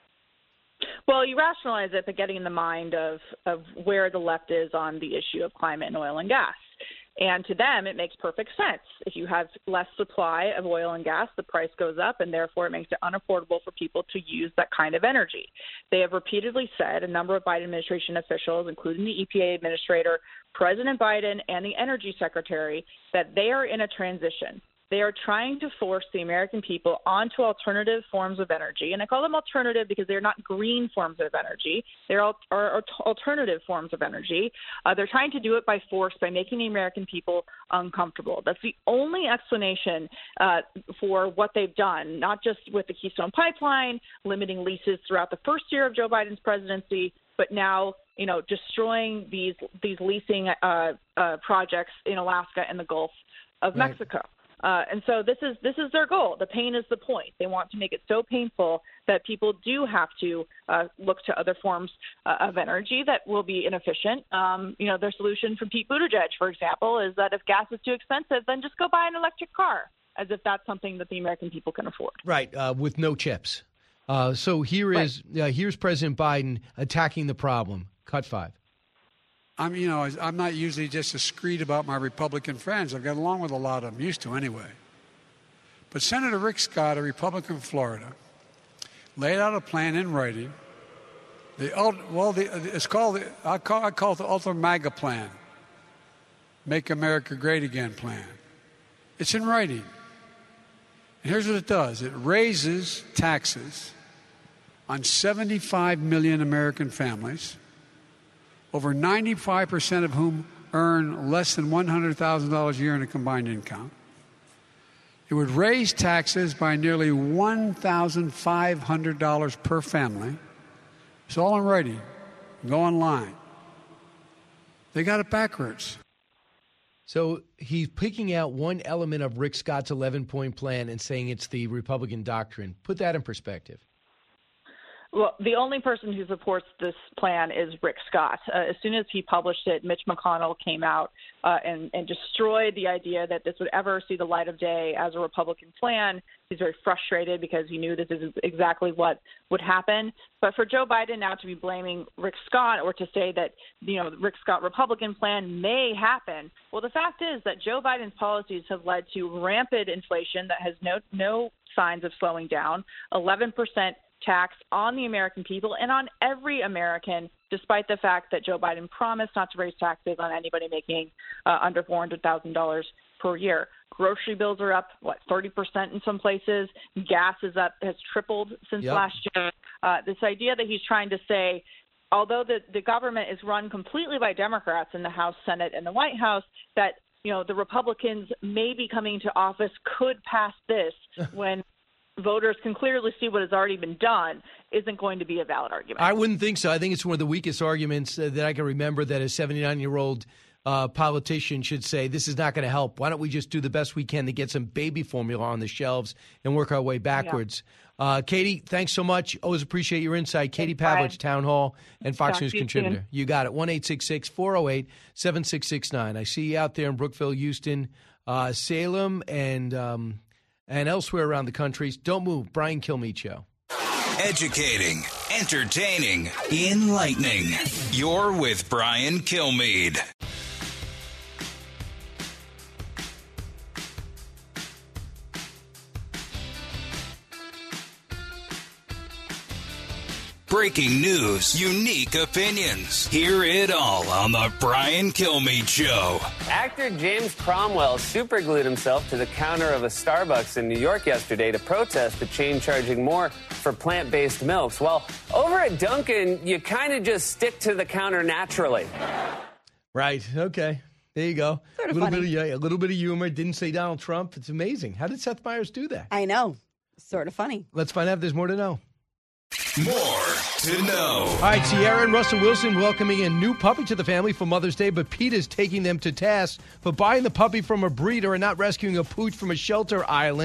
Well, you rationalize it by getting in the mind of where the left is on the issue of climate and oil and gas. And to them, it makes perfect sense. If you have less supply of oil and gas, the price goes up, and therefore it makes it unaffordable for people to use that kind of energy. They have repeatedly said, a number of Biden administration officials, including the EPA administrator, President Biden, and the energy secretary, that they are in a transition. They are trying to force the American people onto alternative forms of energy. And I call them alternative because they're not green forms of energy. They're alternative forms of energy. They're trying to do it by force, by making the American people uncomfortable. That's the only explanation for what they've done, not just with the Keystone Pipeline, limiting leases throughout the first year of Joe Biden's presidency, but now destroying these leasing projects in Alaska and the Gulf of Mexico. And so this is their goal. The pain is the point. They want to make it so painful that people do have to look to other forms of energy that will be inefficient. Their solution from Pete Buttigieg, for example, is that if gas is too expensive, then just go buy an electric car, as if that's something that the American people can afford. Right, with no chips. So here's President Biden attacking the problem. Cut 5. I'm not usually just discreet about my Republican friends. I've got along with a lot of them, used to anyway. But Senator Rick Scott, a Republican from Florida, laid out a plan in writing. I call it the Ultra MAGA plan, Make America Great Again plan. It's in writing. And here's what it does. It raises taxes on 75 million American families, over 95% of whom earn less than $100,000 a year in a combined income. It would raise taxes by nearly $1,500 per family. It's all in writing. Go online. They got it backwards. So he's picking out one element of Rick Scott's 11-point plan and saying it's the Republican doctrine. Put that in perspective. Well, the only person who supports this plan is Rick Scott. As soon as he published it, Mitch McConnell came out and destroyed the idea that this would ever see the light of day as a Republican plan. He's very frustrated because he knew this is exactly what would happen. But for Joe Biden now to be blaming Rick Scott or to say that, the Rick Scott Republican plan may happen, well, the fact is that Joe Biden's policies have led to rampant inflation that has no signs of slowing down, 11% tax on the American people and on every American, despite the fact that Joe Biden promised not to raise taxes on anybody making under $400,000 per year. Grocery bills are up, 30% in some places. Gas is up, has tripled since last year. This idea that he's trying to say, although the government is run completely by Democrats in the House, Senate, and the White House, that the Republicans may be coming to office could pass this when voters can clearly see what has already been done, isn't going to be a valid argument. I wouldn't think so. I think it's one of the weakest arguments that I can remember that a 79-year-old politician should say, this is not going to help. Why don't we just do the best we can to get some baby formula on the shelves and work our way backwards? Yeah. Katie, thanks so much. Always appreciate your insight. Katie Pavlich, Town Hall and Fox News contributor. Soon. You got it. 1-866-408-7669. I see you out there in Brookville, Houston, Salem, and elsewhere around the country. Don't move. Brian Kilmeade Show. Educating, entertaining, enlightening. You're with Brian Kilmeade. Breaking news, unique opinions. Hear it all on the Brian Kilmeade Show. Actor James Cromwell superglued himself to the counter of a Starbucks in New York yesterday to protest the chain charging more for plant-based milks. Well, over at Dunkin', you kind of just stick to the counter naturally. Right. Okay. There you go. Sort of a funny. little bit of humor. Didn't say Donald Trump. It's amazing. How did Seth Meyers do that? I know. Sort of funny. Let's find out if there's more to know. More to know. All right, Sierra and Russell Wilson welcoming a new puppy to the family for Mother's Day, but Pete is taking them to task for buying the puppy from a breeder and not rescuing a pooch from a shelter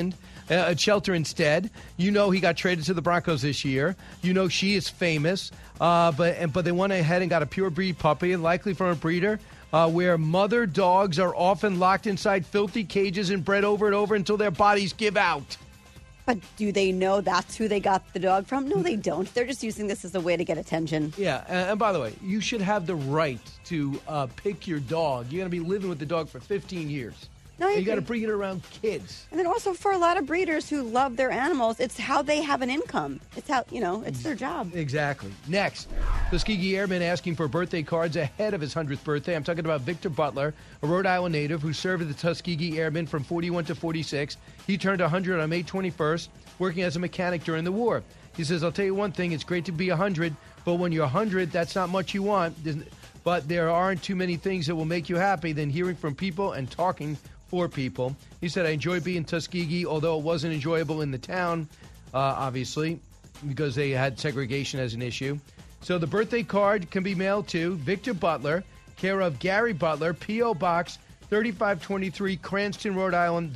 instead. He got traded to the Broncos this year. She is famous, but they went ahead and got a pure breed puppy, and likely from a breeder where mother dogs are often locked inside filthy cages and bred over and over until their bodies give out. But do they know that's who they got the dog from? No, they don't. They're just using this as a way to get attention. Yeah, and by the way, you should have the right to pick your dog. You're going to be living with the dog for 15 years. No, you got to bring it around kids. And then also for a lot of breeders who love their animals, it's how they have an income. It's how, it's their job. Exactly. Next, Tuskegee Airmen asking for birthday cards ahead of his 100th birthday. I'm talking about Victor Butler, a Rhode Island native who served with the Tuskegee Airmen from 41 to 46. He turned 100 on May 21st, working as a mechanic during the war. He says, I'll tell you one thing, it's great to be 100, but when you're 100, that's not much you want. But there aren't too many things that will make you happy than hearing from people and talking for people. He said, I enjoy being Tuskegee, although it wasn't enjoyable in the town, obviously, because they had segregation as an issue. So the birthday card can be mailed to Victor Butler, care of Gary Butler, P.O. Box 3523, Cranston, Rhode Island,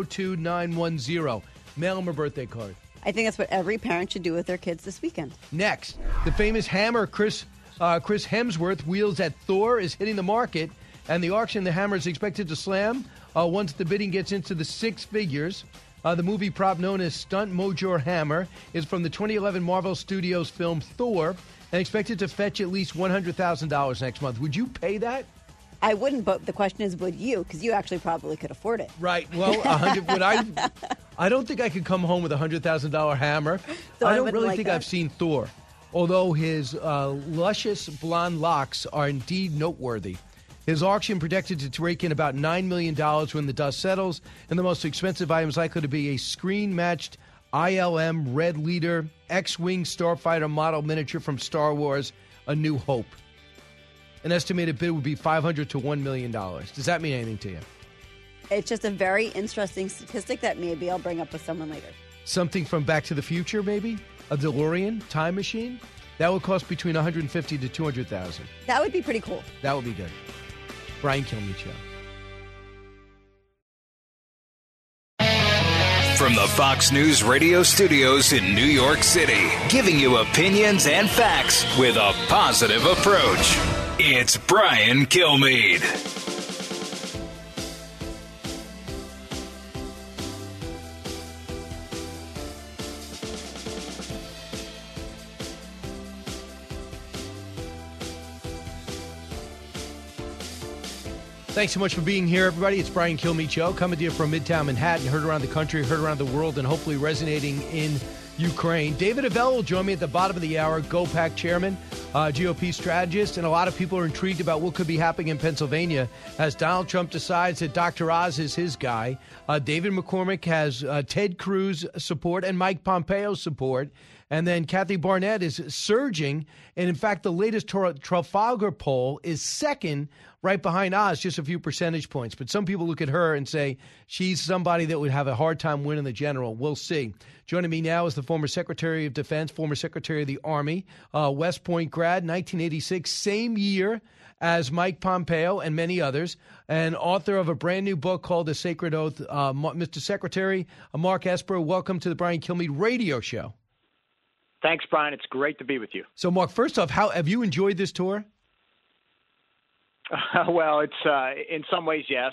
02910. Mail him a birthday card. I think that's what every parent should do with their kids this weekend. Next, the famous hammer Chris Hemsworth wields at Thor is hitting the market, and the auction, the hammer is expected to slam once the bidding gets into the six figures. The movie prop known as Stunt Mojor Hammer is from the 2011 Marvel Studios film Thor and expected to fetch at least $100,000 next month. Would you pay that? I wouldn't, but the question is, would you? Because you actually probably could afford it. Right. Well, I don't think I could come home with a $100,000 hammer. So I don't really think I've seen Thor, although his luscious blonde locks are indeed noteworthy. His auction projected to rake in about $9 million when the dust settles, and the most expensive item is likely to be a screen-matched ILM Red Leader X-Wing Starfighter model miniature from Star Wars A New Hope. An estimated bid would be $500 to $1 million. Does that mean anything to you? It's just a very interesting statistic that maybe I'll bring up with someone later. Something from Back to the Future, maybe? A DeLorean time machine? That would cost between $150,000 to $200,000. That would be pretty cool. That would be good. Brian Kilmeade Show. from the Fox News radio studios in New York City, giving you opinions and facts with a positive approach. It's Brian Kilmeade. Thanks so much for being here, everybody. It's Brian Kilmeade Show, coming to you from Midtown Manhattan, heard around the country, heard around the world, and hopefully resonating in Ukraine. David Avell will join me at the bottom of the hour, GOPAC chairman, GOP strategist, and a lot of people are intrigued about what could be happening in Pennsylvania as Donald Trump decides that Dr. Oz is his guy. David McCormick has Ted Cruz support and Mike Pompeo's support. And then Kathy Barnett is surging. And in fact, the latest Trafalgar poll is second, right behind Oz, just a few percentage points. But some people look at her and say she's somebody that would have a hard time winning the general. We'll see. Joining me now is the former Secretary of Defense, former Secretary of the Army, West Point grad, 1986, same year as Mike Pompeo and many others, and author of a brand new book called The Sacred Oath. Mr. Secretary, Mark Esper, welcome to the Brian Kilmeade Radio Show. Thanks, Brian. It's great to be with you. So, Mark, first off, how have you enjoyed this tour? Well, it's in some ways, yes.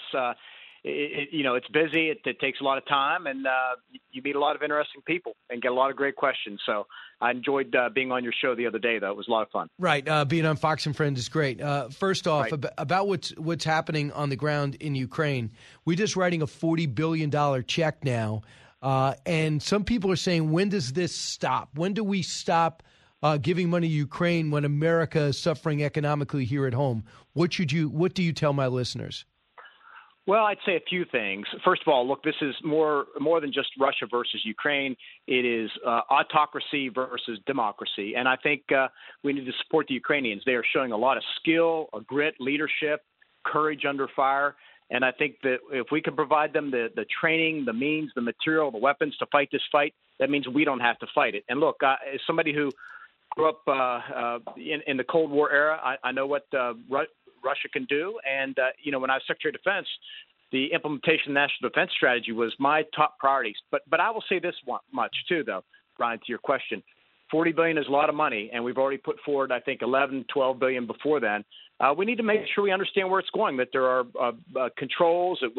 It's busy. It takes a lot of time, and you meet a lot of interesting people and get a lot of great questions. So I enjoyed being on your show the other day, though. It was a lot of fun. Right. Being on Fox and Friends is great. First off, right. About what's happening on the ground in Ukraine, we're just writing a $40 billion check now. And some people are saying, when does this stop? When do we stop giving money to Ukraine when America is suffering economically here at home? What do you tell my listeners? Well, I'd say a few things. First of all, look, this is more than just Russia versus Ukraine. It is autocracy versus democracy. And I think we need to support the Ukrainians. They are showing a lot of skill, grit, leadership, courage under fire. And I think that if we can provide them the training, the means, the material, the weapons to fight this fight, that means we don't have to fight it. And look, as somebody who grew up in the Cold War era, I know what Russia can do. And, when I was Secretary of Defense, the implementation of the National Defense Strategy was my top priorities. But I will say this much, too, though, Brian, to your question. $40 billion is a lot of money, and we've already put forward, I think, $11, $12 billion before then. We need to make sure we understand where it's going, that there are controls, that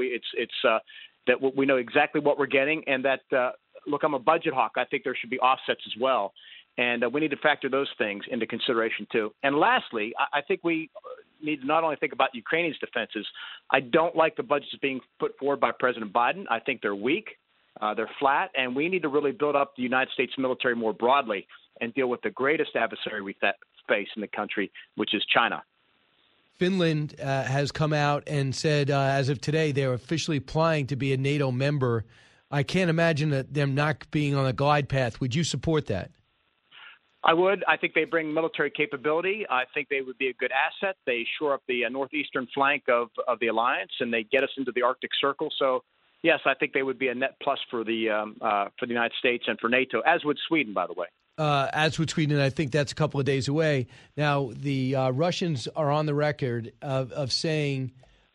we know exactly what we're getting, and that, look, I'm a budget hawk. I think there should be offsets as well. And we need to factor those things into consideration, too. And lastly, I think we need to not only think about Ukrainians' defenses. I don't like the budgets being put forward by President Biden. I think they're weak. They're flat. And we need to really build up the United States military more broadly and deal with the greatest adversary we face in the country, which is China. Finland has come out and said, as of today, they're officially applying to be a NATO member. I can't imagine them not being on a glide path. Would you support that? I would. I think they bring military capability. I think they would be a good asset. They shore up the northeastern flank of the alliance, and they get us into the Arctic Circle. So, yes, I think they would be a net plus for the United States and for NATO, as would Sweden, by the way. As with Sweden, I think that's a couple of days away. Now, the Russians are on the record of saying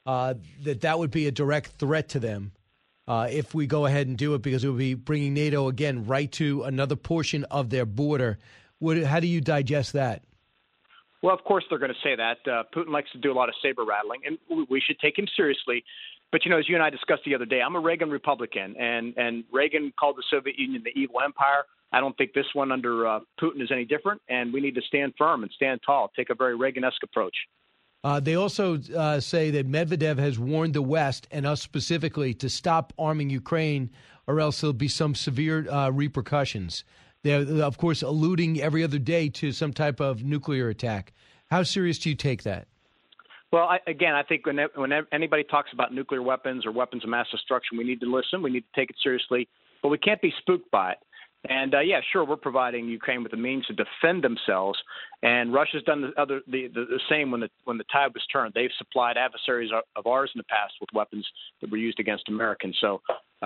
that would be a direct threat to them if we go ahead and do it, because it would be bringing NATO, again, right to another portion of their border. How do you digest that? Well, of course they're going to say that. Putin likes to do a lot of saber rattling, and we should take him seriously. But, as you and I discussed the other day, I'm a Reagan Republican, and Reagan called the Soviet Union the evil empire. I don't think this one under Putin is any different, and we need to stand firm and stand tall, take a very Reagan-esque approach. They also say that Medvedev has warned the West, and us specifically, to stop arming Ukraine, or else there'll be some severe repercussions. They're, of course, alluding every other day to some type of nuclear attack. How serious do you take that? Well, I think when anybody talks about nuclear weapons or weapons of mass destruction, we need to listen. We need to take it seriously, but we can't be spooked by it. And sure, we're providing Ukraine with the means to defend themselves, and Russia's done the same when the tide was turned. They've supplied adversaries of ours in the past with weapons that were used against Americans. So,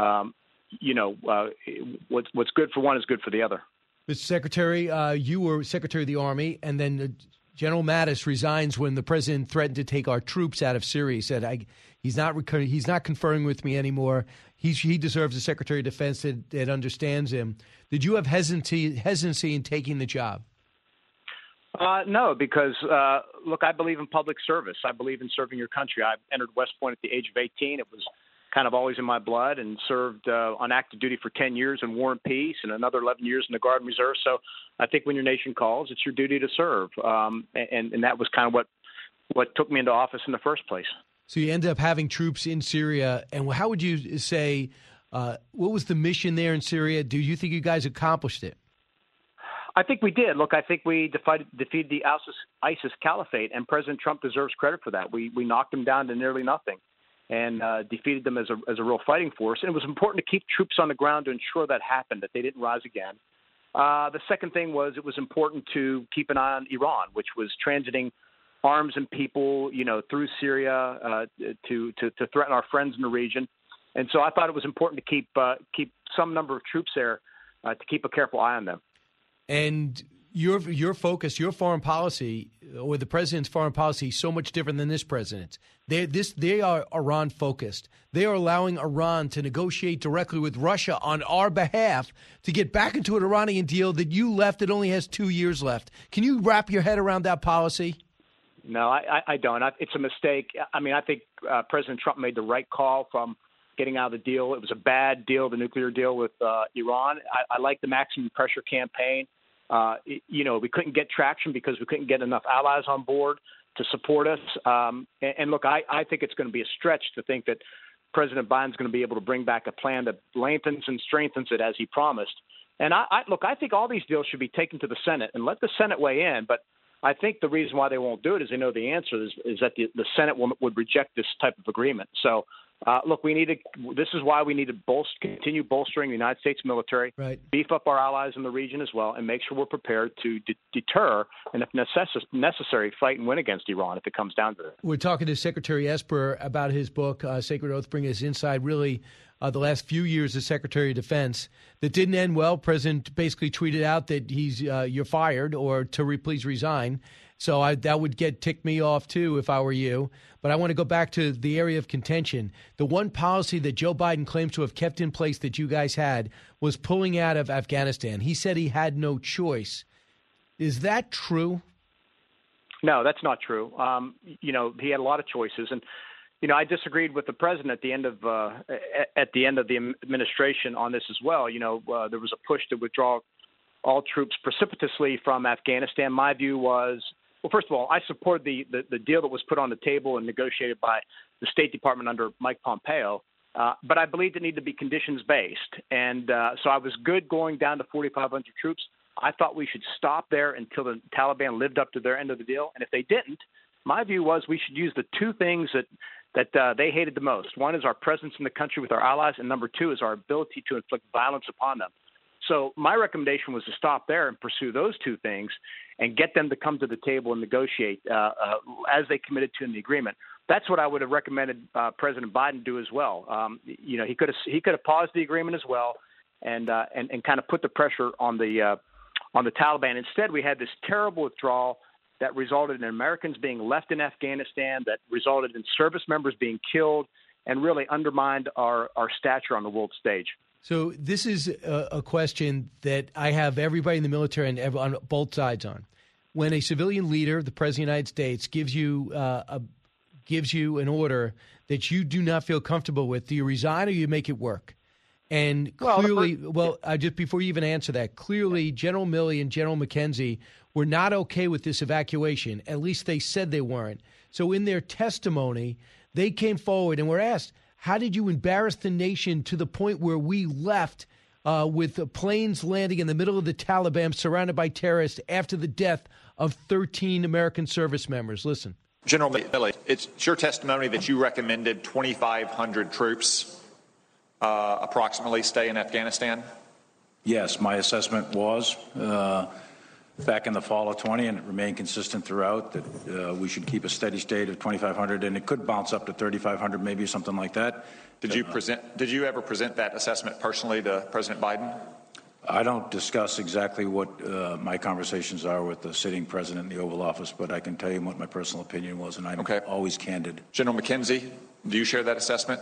what's good for one is good for the other. Mr. Secretary, you were Secretary of the Army, and then General Mattis resigns when the president threatened to take our troops out of Syria. He said, he's not conferring with me anymore. he deserves a Secretary of Defense that understands him. Did you have hesitancy in taking the job? No, because, look, I believe in public service. I believe in serving your country. I entered West Point at the age of 18. It was kind of always in my blood, and served on active duty for 10 years in War and Peace and another 11 years in the Guard and Reserve. So I think when your nation calls, it's your duty to serve. And that was kind of what took me into office in the first place. So you ended up having troops in Syria. And how would you say, what was the mission there in Syria? Do you think you guys accomplished it? I think we did. Look, I think we defeated the ISIS caliphate, and President Trump deserves credit for that. We knocked them down to nearly nothing and defeated them as a real fighting force. And it was important to keep troops on the ground to ensure that happened, that they didn't rise again. The second thing was it was important to keep an eye on Iran, which was transiting arms and people, through Syria to threaten our friends in the region. And so I thought it was important to keep some number of troops there to keep a careful eye on them. And your focus, your foreign policy, or the president's foreign policy, is so much different than this president's. They are Iran focused. They are allowing Iran to negotiate directly with Russia on our behalf to get back into an Iranian deal that you left that only has 2 years left. Can you wrap your head around that policy? No, I don't. It's a mistake. I mean, I think President Trump made the right call from getting out of the deal. It was a bad deal, the nuclear deal with Iran. I like the maximum pressure campaign. We couldn't get traction because we couldn't get enough allies on board to support us. And look, I think it's going to be a stretch to think that President Biden's going to be able to bring back a plan that lengthens and strengthens it as he promised. And I think all these deals should be taken to the Senate and let the Senate weigh in. But I think the reason why they won't do it is they know the answer is that the Senate would reject this type of agreement. So, look, this is why we need to continue bolstering the United States military, right, beef up our allies in the region as well, and make sure we're prepared to deter and, if necessary, fight and win against Iran if it comes down to it. We're talking to Secretary Esper about his book, Sacred Oath, bringing us inside, really, the last few years as Secretary of Defense. That didn't end well. President basically tweeted out that you're fired or to please resign. So that would tick me off, too, if I were you. But I want to go back to the area of contention. The one policy that Joe Biden claims to have kept in place that you guys had was pulling out of Afghanistan. He said he had no choice. Is that true? No, that's not true. He had a lot of choices. And, I disagreed with the president at the end of the administration on this as well. There was a push to withdraw all troops precipitously from Afghanistan. My view was, well, first of all, I support the deal that was put on the table and negotiated by the State Department under Mike Pompeo, but I believed it needed to be conditions-based. And so I was good going down to 4,500 troops. I thought we should stop there until the Taliban lived up to their end of the deal. And if they didn't, my view was we should use the two things that they hated the most. One is our presence in the country with our allies, and number two is our ability to inflict violence upon them. So my recommendation was to stop there and pursue those two things and get them to come to the table and negotiate as they committed to in the agreement. That's what I would have recommended President Biden do as well. He could have paused the agreement as well and kind of put the pressure on the Taliban. Instead, we had this terrible withdrawal that resulted in Americans being left in Afghanistan, that resulted in service members being killed, and really undermined our stature on the world stage. So this is a question that I have everybody in the military and on both sides on. When a civilian leader, the President of the United States, gives you an order that you do not feel comfortable with, do you resign or you make it work? And clearly, just before you even answer that, clearly General Milley and General McKenzie were not okay with this evacuation. At least they said they weren't. So in their testimony, they came forward and were asked, how did you embarrass the nation to the point where we left with planes landing in the middle of the Taliban surrounded by terrorists after the death of 13 American service members? Listen. General Milley, it's your testimony that you recommended 2,500 troops approximately stay in Afghanistan? Yes, my assessment was back in the fall of 20, and it remained consistent throughout, that we should keep a steady state of 2,500, and it could bounce up to 3,500, maybe something like that. Did you ever present that assessment personally to President Biden? I don't discuss exactly what my conversations are with the sitting president in the Oval Office, but I can tell you what my personal opinion was, and I'm always candid. General McKenzie, do you share that assessment?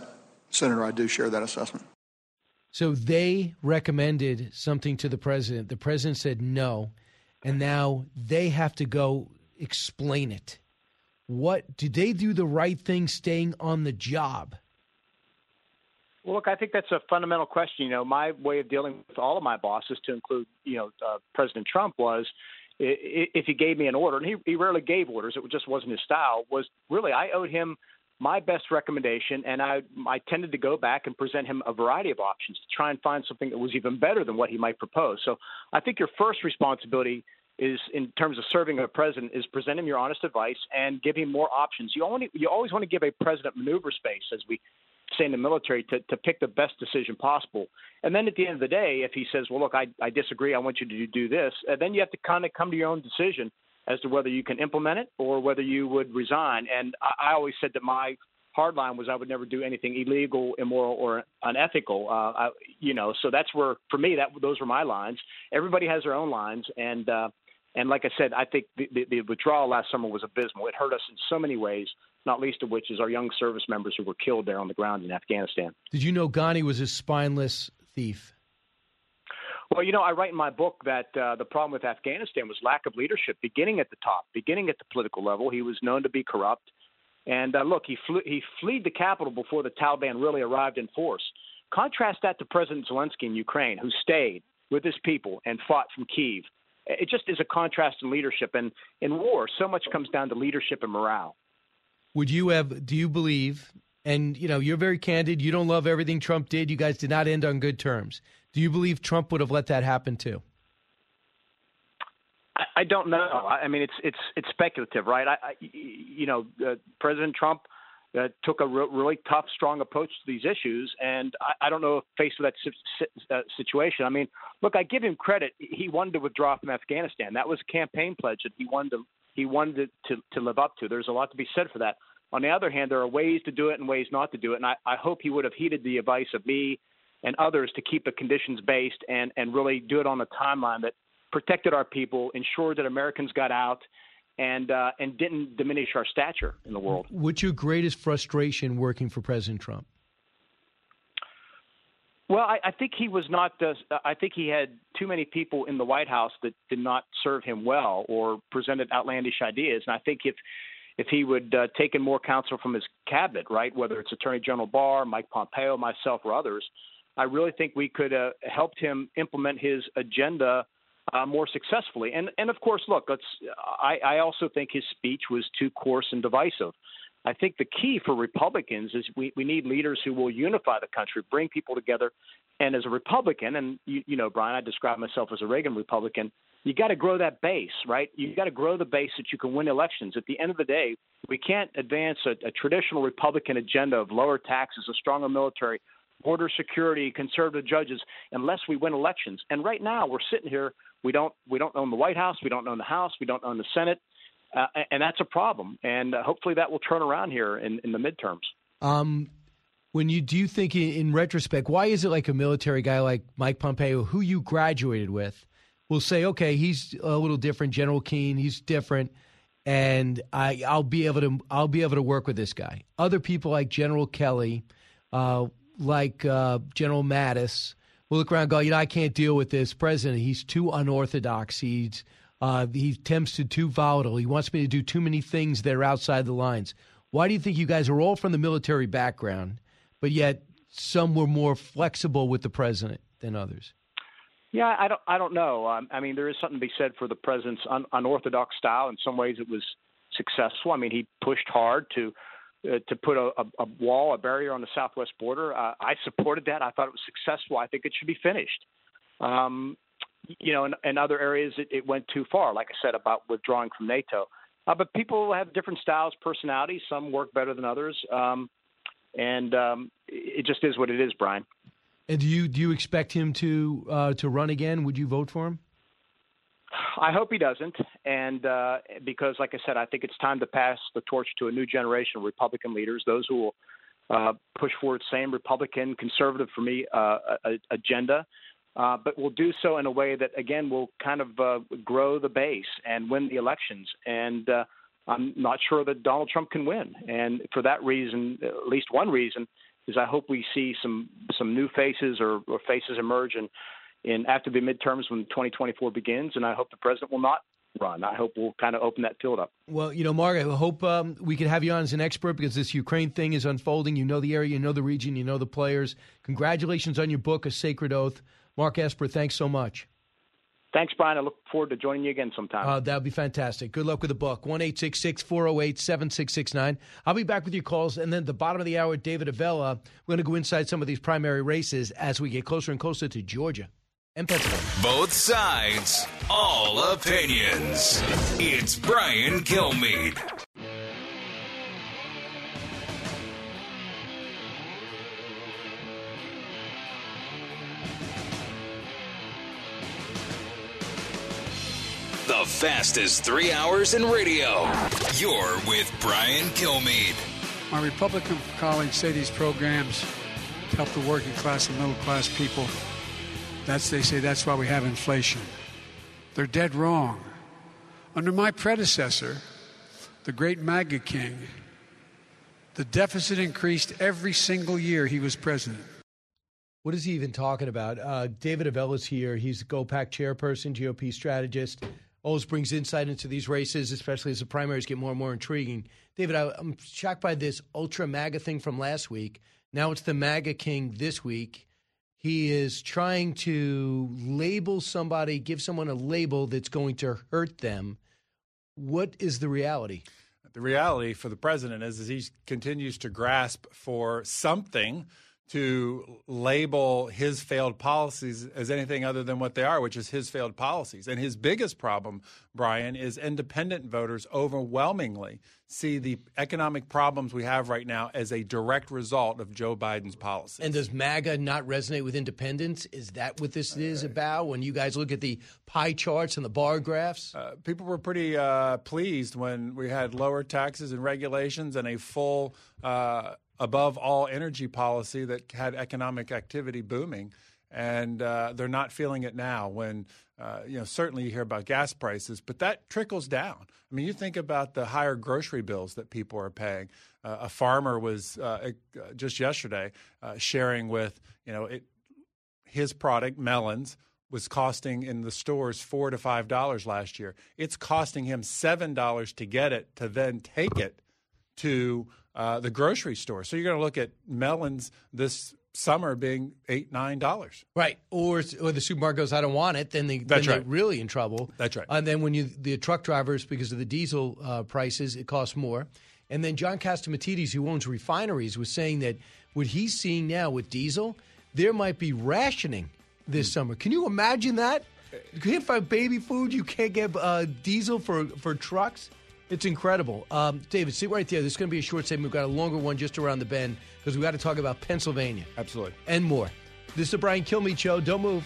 Senator, I do share that assessment. So they recommended something to the president. The president said no, and now they have to go explain it. What did they do the right thing staying on the job? Well, look, I think that's a fundamental question. My way of dealing with all of my bosses, to include, President Trump, was if he gave me an order, and he rarely gave orders, it just wasn't his style, was really I owed him my best recommendation, and I tended to go back and present him a variety of options to try and find something that was even better than what he might propose. So I think your first responsibility is, in terms of serving a president, is present him your honest advice and give him more options. You always want to give a president maneuver space, as we say in the military, to pick the best decision possible. And then at the end of the day, if he says, well, look, I disagree, I want you to do this, then you have to kind of come to your own decision as to whether you can implement it or whether you would resign. And I always said that my hard line was I would never do anything illegal, immoral, or unethical. So that's where, for me, those were my lines. Everybody has their own lines. And like I said, I think the withdrawal last summer was abysmal. It hurt us in so many ways, not least of which is our young service members who were killed there on the ground in Afghanistan. Did you know Ghani was a spineless thief? Well, I write in my book that the problem with Afghanistan was lack of leadership, beginning at the top, beginning at the political level. He was known to be corrupt. And look, he fled the capital before the Taliban really arrived in force. Contrast that to President Zelensky in Ukraine, who stayed with his people and fought from Kyiv. It just is a contrast in leadership. And in war, so much comes down to leadership and morale. Do you believe, and you're very candid, you don't love everything Trump did, you guys did not end on good terms. Do you believe Trump would have let that happen too? I don't know. I mean, it's speculative, right? President Trump took a really tough, strong approach to these issues, and I don't know if faced with that situation. I mean, look, I give him credit. He wanted to withdraw from Afghanistan. That was a campaign pledge that he wanted to live up to. There's a lot to be said for that. On the other hand, there are ways to do it and ways not to do it, and I hope he would have heeded the advice of me and others to keep the conditions based and really do it on a timeline that protected our people, ensured that Americans got out, and didn't diminish our stature in the world. What's your greatest frustration working for President Trump? Well, I think he was not. I think he had too many people in the White House that did not serve him well or presented outlandish ideas. And I think if he would taken more counsel from his cabinet, right, whether it's Attorney General Barr, Mike Pompeo, myself, or others, I really think we could have helped him implement his agenda more successfully. And of course, look, I also think his speech was too coarse and divisive. I think the key for Republicans is we need leaders who will unify the country, bring people together. And as a Republican, and Brian, I describe myself as a Reagan Republican, you got to grow that base, right? You got to grow the base that you can win elections. At the end of the day, we can't advance a traditional Republican agenda of lower taxes, a stronger military, border security, conservative judges, unless we win elections. And right now, we're sitting here. We don't own the White House. We don't own the House. We don't own the Senate. And that's a problem. And hopefully that will turn around here in the midterms. Do you think in retrospect, why is it like a military guy like Mike Pompeo, who you graduated with, will say, okay, he's a little different, General Keane, he's different, and I'll be able to work with this guy. Other people like General Kelly, like General Mattis, will look around and go, I can't deal with this president. He's too unorthodox. He tempts to too volatile. He wants me to do too many things that are outside the lines. Why do you think you guys are all from the military background, but yet some were more flexible with the president than others? Yeah, I don't know. I mean, there is something to be said for the president's unorthodox style. In some ways, it was successful. I mean, he pushed hard to put a wall, a barrier on the southwest border. I supported that. I thought it was successful. I think it should be finished. In other areas, it went too far, like I said, about withdrawing from NATO. But people have different styles, personalities. Some work better than others. It just is what it is, Brian. And do you expect him to run again? Would you vote for him? I hope he doesn't, and because, like I said, I think it's time to pass the torch to a new generation of Republican leaders, those who will push forward the same Republican, conservative, for me, agenda, but will do so in a way that, again, will kind of grow the base and win the elections. And I'm not sure that Donald Trump can win. And for that reason, at least one reason, is I hope we see some new faces or faces emerge in after the midterms when 2024 begins, and I hope the president will not run. I hope we'll kind of open that field up. Well, Mark, I hope we could have you on as an expert because this Ukraine thing is unfolding. You know the area, you know the region, you know the players. Congratulations on your book, A Sacred Oath. Mark Esper, thanks so much. Thanks, Brian. I look forward to joining you again sometime. That would be fantastic. Good luck with the book. 1-866-408-7669. I'll be back with your calls. And then at the bottom of the hour, David Avella, we're going to go inside some of these primary races as we get closer and closer to Georgia and Pennsylvania. Both sides, all opinions. It's Brian Kilmeade. The fastest 3 hours in radio. You're with Brian Kilmeade. My Republican colleagues say these programs help the working class and middle class people. They say that's why we have inflation. They're dead wrong. Under my predecessor, the great MAGA king, the deficit increased every single year he was president. What is he even talking about? David Avella's here. He's the GOPAC chairperson, GOP strategist. Always brings insight into these races, especially as the primaries get more and more intriguing. David, I'm shocked by this ultra MAGA thing from last week. Now it's the MAGA king this week. He is trying to label somebody, give someone a label that's going to hurt them. What is the reality? The reality for the president is he continues to grasp for something to label his failed policies as anything other than what they are, which is his failed policies. And his biggest problem, Brian, is independent voters overwhelmingly see the economic problems we have right now as a direct result of Joe Biden's policies. And does MAGA not resonate with independents? Is that what this is about when you guys look at the pie charts and the bar graphs? People were pretty pleased when we had lower taxes and regulations and a full above all energy policy that had economic activity booming. And they're not feeling it now when, certainly you hear about gas prices, but that trickles down. I mean, you think about the higher grocery bills that people are paying. A farmer was just yesterday sharing with, his product, melons, was costing in the stores $4 to $5 last year. It's costing him $7 to get it, to then take it to the grocery store. So you're going to look at melons this summer being $8, $9. Right. Or the supermarket goes, I don't want it. Then they're really in trouble. That's right. And then when the truck drivers, because of the diesel prices, it costs more. And then John Catsimatidis, who owns refineries, was saying that what he's seeing now with diesel, there might be rationing this summer. Can you imagine that? You can't find baby food. You can't get diesel for trucks. It's incredible. David, sit right there. This is going to be a short segment. We've got a longer one just around the bend because we've got to talk about Pennsylvania. Absolutely. And more. This is the Brian Kilmeade Show. Don't move.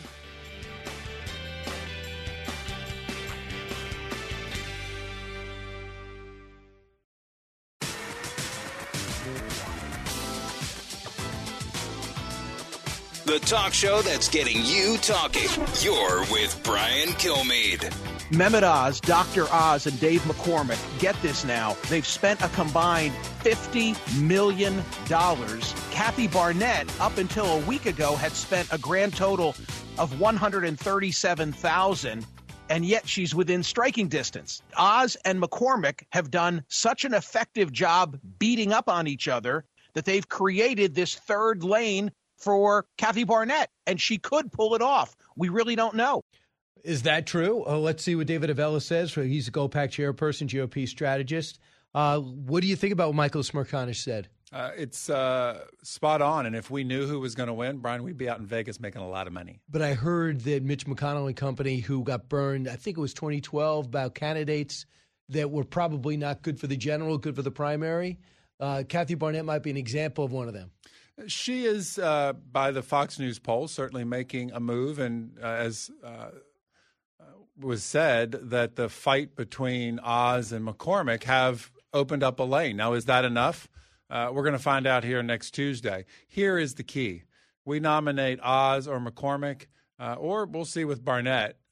The talk show that's getting you talking. You're with Brian Kilmeade. Mehmet Oz, Dr. Oz, and Dave McCormick, get this now. They've spent a combined $50 million. Kathy Barnett, up until a week ago, had spent a grand total of $137,000, and yet she's within striking distance. Oz and McCormick have done such an effective job beating up on each other that they've created this third lane for Kathy Barnett, and she could pull it off. We really don't know. Is that true? Let's see what David Avella says. He's a GOPAC chairperson, GOP strategist. What do you think about what Michael Smerconish said? It's spot on. And if we knew who was going to win, Brian, we'd be out in Vegas making a lot of money. But I heard that Mitch McConnell and company, who got burned, I think it was 2012, about candidates that were probably not good for the general, good for the primary. Kathy Barnett might be an example of one of them. She is, by the Fox News poll, certainly making a move. And as was said, that the fight between Oz and McCormick have opened up a lane. Now, is that enough? We're going to find out here next Tuesday. Here is the key. We nominate Oz or McCormick, or we'll see with Barnett.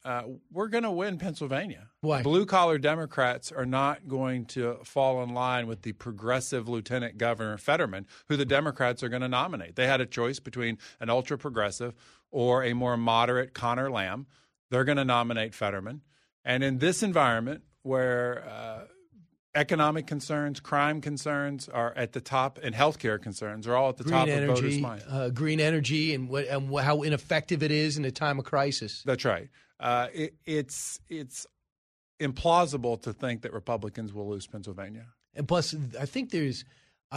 we're going to win Pennsylvania. Why? Blue-collar Democrats are not going to fall in line with the progressive Lieutenant Governor Fetterman, who the Democrats are going to nominate. They had a choice between an ultra-progressive or a more moderate Connor Lamb. They're going to nominate Fetterman. And in this environment where economic concerns, crime concerns are at the top, and healthcare concerns are all at the top of voters' minds. Green energy and how ineffective it is in a time of crisis. That's right. It's implausible to think that Republicans will lose Pennsylvania. And plus, I think there's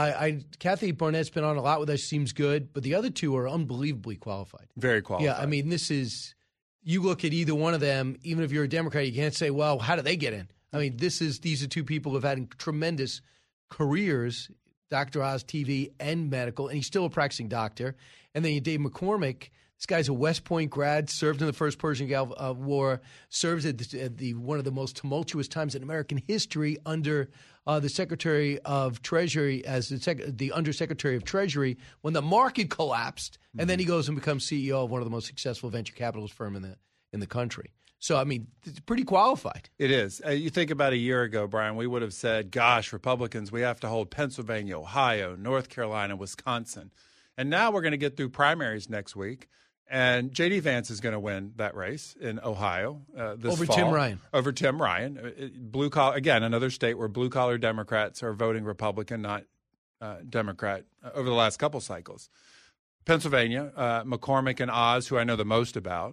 Kathy Barnett's been on a lot with us, seems good, but the other two are unbelievably qualified. Very qualified. Yeah, I mean, this is – you look at either one of them, even if you're a Democrat, you can't say, well, how did they get in? I mean, these are two people who have had tremendous careers, Dr. Oz, TV, and medical, and he's still a practicing doctor. And then you Dave McCormick. This guy's a West Point grad, served in the First Persian Gulf War, serves at one of the most tumultuous times in American history under the Secretary of Treasury as the Undersecretary of Treasury when the market collapsed, and then he goes and becomes CEO of one of the most successful venture capitalist firm in the country. So, I mean, it's pretty qualified. It is. You think about a year ago, Brian, we would have said, gosh, Republicans, we have to hold Pennsylvania, Ohio, North Carolina, Wisconsin. And now we're going to get through primaries next week. And J.D. Vance is going to win that race in Ohio this over fall. Tim Ryan. Over Tim Ryan. Blue collar, again, another state where blue-collar Democrats are voting Republican, not Democrat, over the last couple cycles. Pennsylvania, McCormick and Oz, who I know the most about,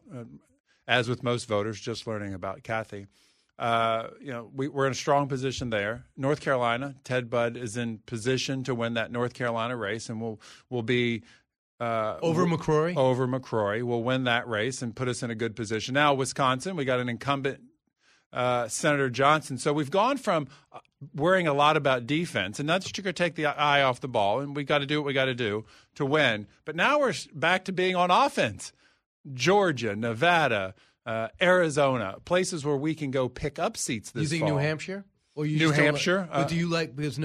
as with most voters, just learning about Kathy. We're in a strong position there. North Carolina, Ted Budd is in position to win that North Carolina race, and we'll be over McCrory. Over McCrory, we'll win that race and put us in a good position. Now, Wisconsin, we got an incumbent, Senator Johnson. So we've gone from worrying a lot about defense, and not that you're going to take the eye off the ball, and we got to do what we got to do to win. But now we're back to being on offense. Georgia, Nevada, Arizona, places where we can go pick up seats this fall. You think New Hampshire? Or you New Hampshire? But do you like – because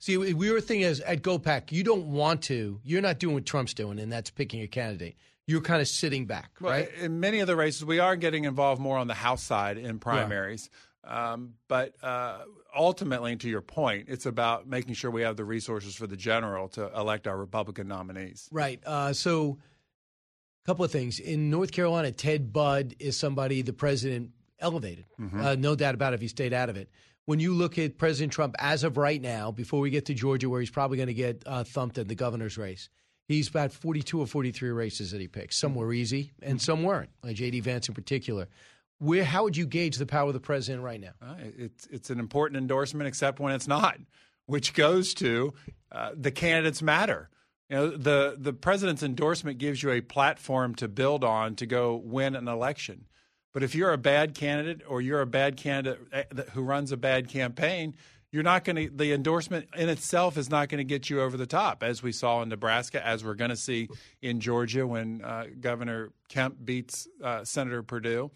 we were thinking as at GOPAC, you don't want to – you're not doing what Trump's doing, and that's picking a candidate. You're kind of sitting back, right? In many of the races, we are getting involved more on the House side in primaries. Yeah. But ultimately, to your point, it's about making sure we have the resources for the general to elect our Republican nominees. Right. So – couple of things. In North Carolina, Ted Budd is somebody the president elevated. Mm-hmm. No doubt about it if he stayed out of it. When you look at President Trump as of right now, before we get to Georgia where he's probably going to get thumped in the governor's race, he's about 42 or 43 races that he picks. Some were easy and some weren't, like J.D. Vance in particular. How would you gauge the power of the president right now? It's an important endorsement, except when it's not, which goes to the candidates matter. You know, the president's endorsement gives you a platform to build on to go win an election. But if you're a bad candidate or you're a bad candidate who runs a bad campaign, you're not going to – the endorsement in itself is not going to get you over the top, as we saw in Nebraska, as we're going to see in Georgia when Governor Kemp beats Senator Perdue.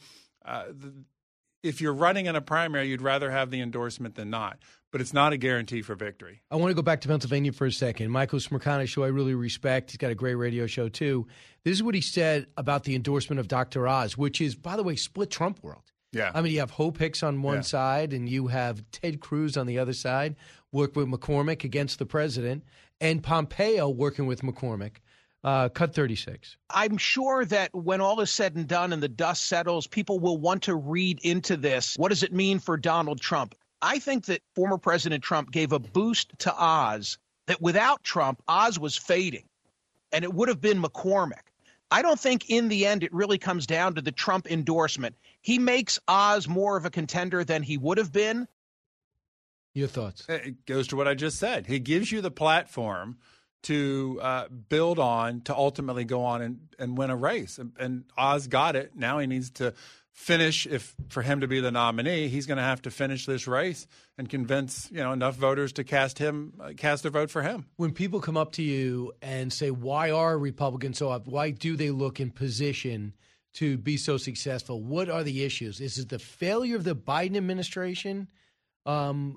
If you're running in a primary, you'd rather have the endorsement than not. But it's not a guarantee for victory. I want to go back to Pennsylvania for a second. Michael Smerconish, who I really respect, he's got a great radio show too. This is what he said about the endorsement of Dr. Oz, which is, by the way, split Trump world. Yeah. I mean, you have Hope Hicks on one side and you have Ted Cruz on the other side, work with McCormick against the president, and Pompeo working with McCormick. Cut 36. I'm sure that when all is said and done and the dust settles, people will want to read into this. What does it mean for Donald Trump? I think that former President Trump gave a boost to Oz that without Trump, Oz was fading, and it would have been McCormick. I don't think in the end it really comes down to the Trump endorsement. He makes Oz more of a contender than he would have been. Your thoughts? It goes to what I just said. He gives you the platform to build on to ultimately go on and win a race. And Oz got it. Now he needs to finish. If for him to be the nominee, he's going to have to finish this race and convince enough voters to cast a vote for him. When people come up to you and say, why are Republicans so up? Why do they look in position to be so successful? What are the issues? Is it the failure of the Biden administration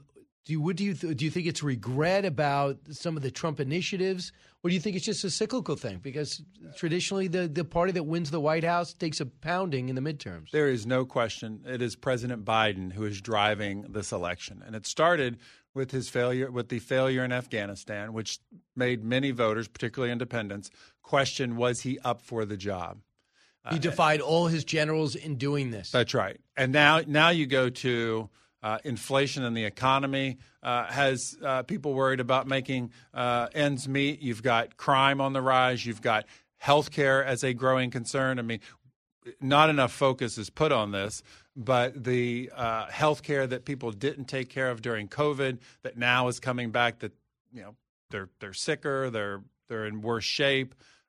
Do you think it's regret about some of the Trump initiatives, or do you think it's just a cyclical thing? Because traditionally, the party that wins the White House takes a pounding in the midterms. There is no question it is President Biden who is driving this election, and it started with the failure in Afghanistan, which made many voters, particularly independents, question, was he up for the job? He defied all his generals in doing this. That's right. And now you go to inflation in the economy has people worried about making ends meet. You've got crime on the rise. You've got healthcare as a growing concern. I mean, not enough focus is put on this, but the healthcare that people didn't take care of during COVID that now is coming back, that they're sicker, they're in worse shape,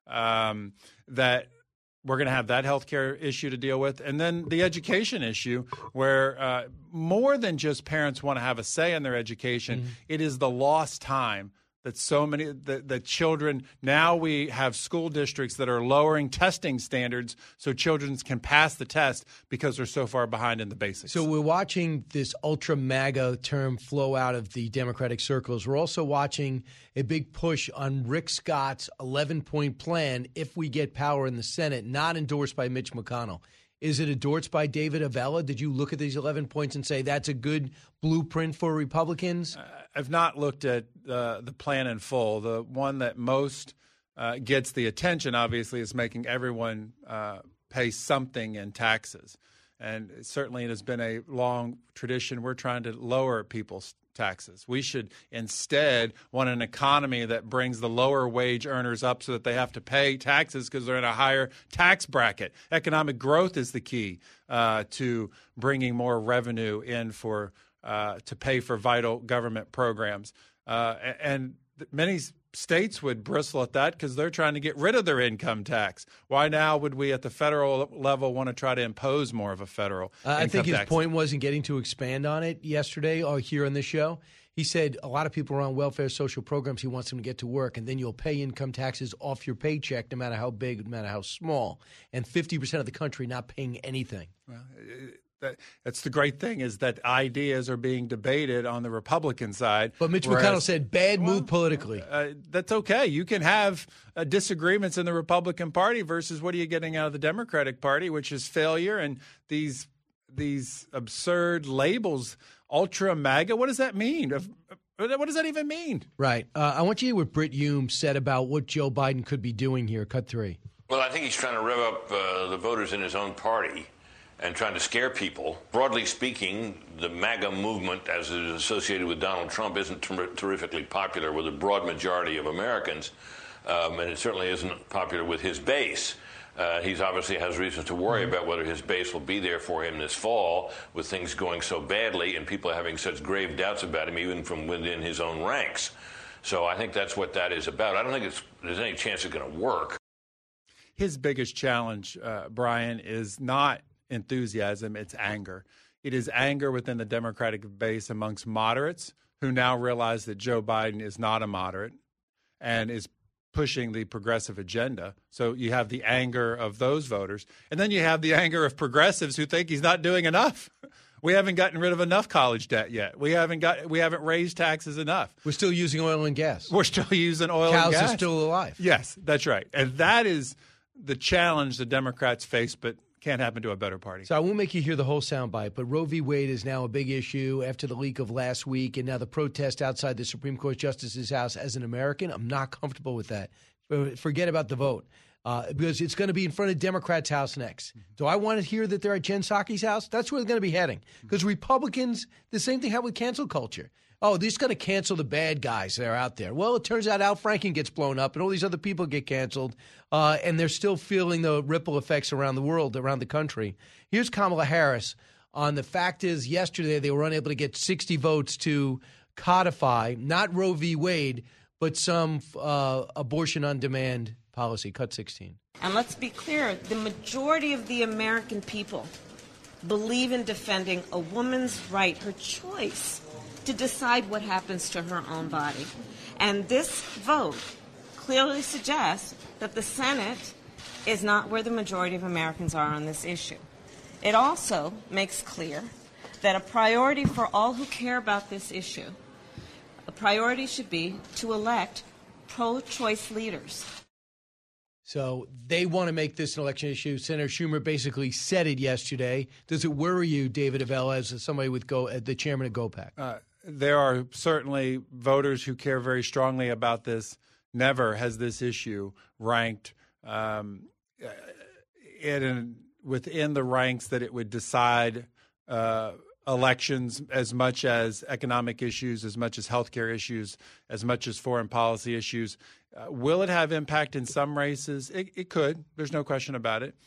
that we're going to have that healthcare issue to deal with. And then the education issue, where more than just parents want to have a say in their education, it is the lost time that so many the children. Now we have school districts that are lowering testing standards so children can pass the test because they're so far behind in the basics. So we're watching this ultra MAGA term flow out of the Democratic circles. We're also watching a big push on Rick Scott's 11-point plan if we get power in the Senate, not endorsed by Mitch McConnell. Is it endorsed by David Avella? Did you look at these 11 points and say that's a good blueprint for Republicans? I've not looked at the plan in full. The one that most gets the attention, obviously, is making everyone pay something in taxes. And certainly it has been a long tradition. We're trying to lower people's taxes. We should instead want an economy that brings the lower wage earners up so that they have to pay taxes because they're in a higher tax bracket. Economic growth is the key to bringing more revenue in for to pay for vital government programs. And many states would bristle at that because they're trying to get rid of their income tax. Why now would we at the federal level want to try to impose more of a federal income tax? I think his point wasn't getting to expand on it yesterday or here on this show. He said a lot of people are on welfare social programs. He wants them to get to work, and then you'll pay income taxes off your paycheck no matter how big, no matter how small, and 50% of the country not paying anything. Well, that's the great thing is that ideas are being debated on the Republican side. But Mitch McConnell said bad move politically. That's okay. You can have disagreements in the Republican Party versus what are you getting out of the Democratic Party, which is failure and these absurd labels, ultra MAGA. What does that mean? What does that even mean? Right. I want you to hear what Brit Hume said about what Joe Biden could be doing here. Cut 3. Well, I think he's trying to rev up the voters in his own party and trying to scare people. Broadly speaking, the MAGA movement, as it is associated with Donald Trump, isn't terrifically popular with a broad majority of Americans, and it certainly isn't popular with his base. He obviously has reasons to worry about whether his base will be there for him this fall with things going so badly and people having such grave doubts about him even from within his own ranks. So I think that's what that is about. I don't think there's any chance it's going to work. His biggest challenge, Brian, is not enthusiasm, it's anger. It is anger within the Democratic base amongst moderates who now realize that Joe Biden is not a moderate and is pushing the progressive agenda. So you have the anger of those voters. And then you have the anger of progressives who think he's not doing enough. We haven't gotten rid of enough college debt yet. We haven't raised taxes enough. We're still using oil and gas. We're still using oil and gas. Cows are still alive. Yes, that's right. And that is the challenge the Democrats face, but can't happen to a better party. So I won't make you hear the whole soundbite, but Roe v. Wade is now a big issue after the leak of last week, and now the protest outside the Supreme Court Justice's house. As an American, I'm not comfortable with that. Forget about the vote, because it's going to be in front of Democrats' house next. Do I want to hear that they're at Jen Psaki's house? That's where they're going to be heading. Because Republicans, the same thing happened with cancel culture. Oh, they're just going to cancel the bad guys that are out there. Well, it turns out Al Franken gets blown up and all these other people get canceled, and they're still feeling the ripple effects around the world, around the country. Here's Kamala Harris on the fact is yesterday they were unable to get 60 votes to codify, not Roe v. Wade, but some abortion on demand policy. Cut 16. And let's be clear, the majority of the American people believe in defending a woman's right, her choice, to decide what happens to her own body. And this vote clearly suggests that the Senate is not where the majority of Americans are on this issue. It also makes clear that a priority for all who care about this issue A priority should be to elect pro-choice leaders. So they want to make this an election issue. Senator Schumer basically said it yesterday. Does it worry you, David Avella, as somebody with the chairman of GOPAC? There are certainly voters who care very strongly about this. Never has this issue ranked within the ranks that it would decide elections as much as economic issues, as much as healthcare issues, as much as foreign policy issues. Will it have impact in some races? It could. There's no question about it.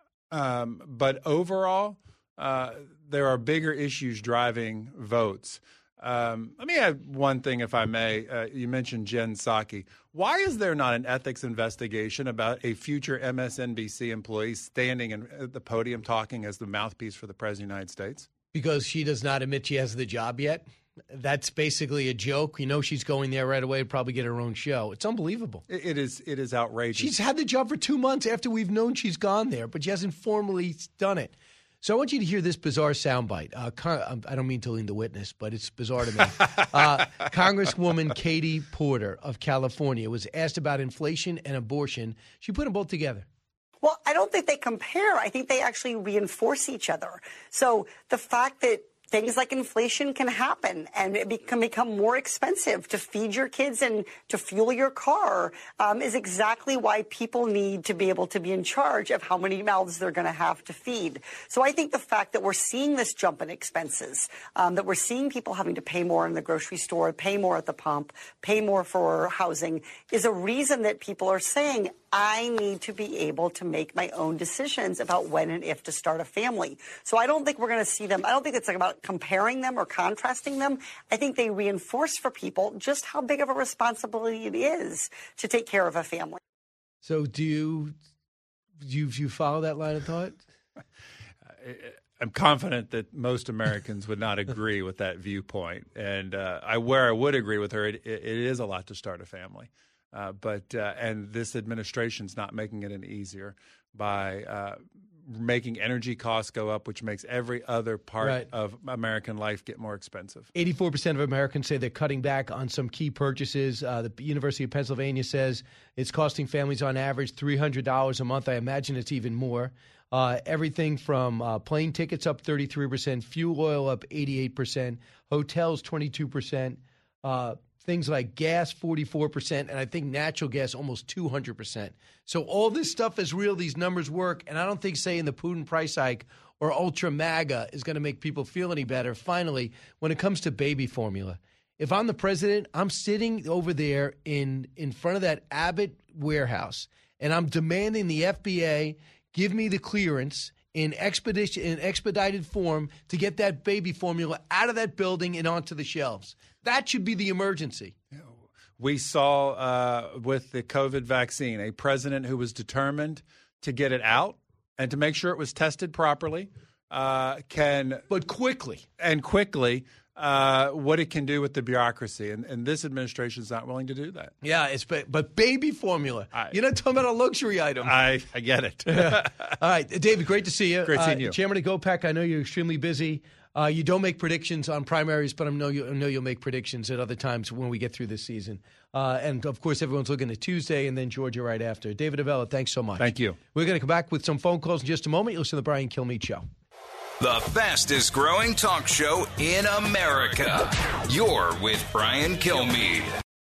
But overall, there are bigger issues driving votes. Let me add one thing, if I may. You mentioned Jen Psaki. Why is there not an ethics investigation about a future MSNBC employee standing at the podium talking as the mouthpiece for the President of the United States? Because she does not admit she has the job yet. That's basically a joke. You know she's going there right away to probably get her own show. It's unbelievable. It is outrageous. She's had the job for 2 months after we've known she's gone there, but she hasn't formally done it. So I want you to hear this bizarre soundbite. I don't mean to lean the witness, but it's bizarre to me. Congresswoman Katie Porter of California was asked about inflation and abortion. She put them both together. Well, I don't think they compare. I think they actually reinforce each other. So the fact that things like inflation can happen and it can become more expensive to feed your kids and to fuel your car is exactly why people need to be able to be in charge of how many mouths they're going to have to feed. So I think the fact that we're seeing this jump in expenses, that we're seeing people having to pay more in the grocery store, pay more at the pump, pay more for housing, is a reason that people are saying, I need to be able to make my own decisions about when and if to start a family. So I don't think we're going to see them. I don't think it's about comparing them or contrasting them. I think they reinforce for people just how big of a responsibility it is to take care of a family. So do you follow that line of thought? I'm confident that most Americans would not agree with that viewpoint. And where I would agree with her, it is a lot to start a family. But this administration's not making it any easier by making energy costs go up, which makes every other part of American life get more expensive. 84% of Americans say they're cutting back on some key purchases. The University of Pennsylvania says it's costing families on average $300 a month. I imagine it's even more. Everything from plane tickets up 33%, fuel oil up 88%, hotels 22%, things like gas, 44%, and I think natural gas, almost 200%. So all this stuff is real. These numbers work, and I don't think saying the Putin price hike or ultra MAGA is going to make people feel any better. Finally, when it comes to baby formula, if I'm the president, I'm sitting over there in front of that Abbott warehouse, and I'm demanding the FDA give me the clearance in expedited form to get that baby formula out of that building and onto the shelves. That should be the emergency. We saw with the COVID vaccine a president who was determined to get it out and to make sure it was tested properly. But quickly. What it can do with the bureaucracy. And this administration is not willing to do that. Yeah, but baby formula. You're not talking about a luxury item. I get it. All right, David, great to see you. Great seeing you. Chairman of GOPAC, I know you're extremely busy. You don't make predictions on primaries, but I know you'll make predictions at other times when we get through this season. And, of course, everyone's looking at Tuesday and then Georgia right after. David Avella, thanks so much. Thank you. We're going to come back with some phone calls in just a moment. You'll listen to the Brian Kilmeade Show. The fastest growing talk show in America. You're with Brian Kilmeade.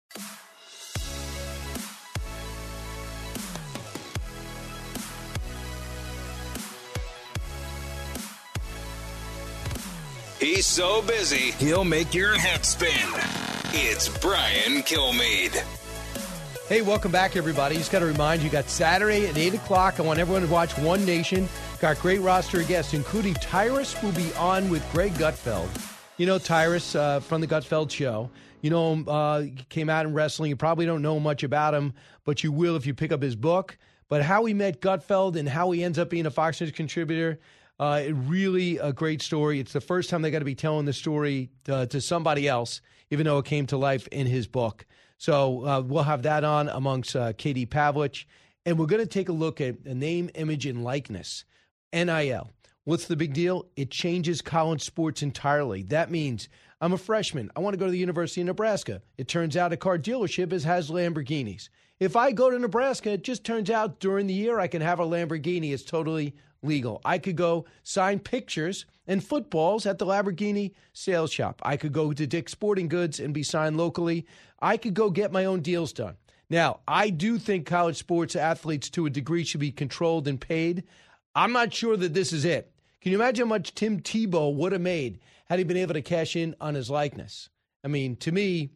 He's so busy, he'll make your head spin. It's Brian Kilmeade. Hey, welcome back, everybody. Just got to remind you, got Saturday at 8 o'clock. I want everyone to watch One Nation. Got great roster of guests, including Tyrus will be on with Greg Gutfeld. You know Tyrus from the Gutfeld Show. You know him, he came out in wrestling. You probably don't know much about him, but you will if you pick up his book. But how he met Gutfeld and how he ends up being a Fox News contributor, really a great story. It's the first time they got to be telling the story to somebody else, even though it came to life in his book. So we'll have that on amongst Katie Pavlich. And we're going to take a look at a name, image, and likeness, NIL. What's the big deal? It changes college sports entirely. That means I'm a freshman. I want to go to the University of Nebraska. It turns out a car dealership has Lamborghinis. If I go to Nebraska, it just turns out during the year I can have a Lamborghini. It's totally legal. I could go sign pictures and footballs at the Lamborghini sales shop. I could go to Dick's Sporting Goods and be signed locally. I could go get my own deals done. Now, I do think college sports athletes to a degree should be controlled and paid. I'm not sure that this is it. Can you imagine how much Tim Tebow would have made had he been able to cash in on his likeness? I mean, to me,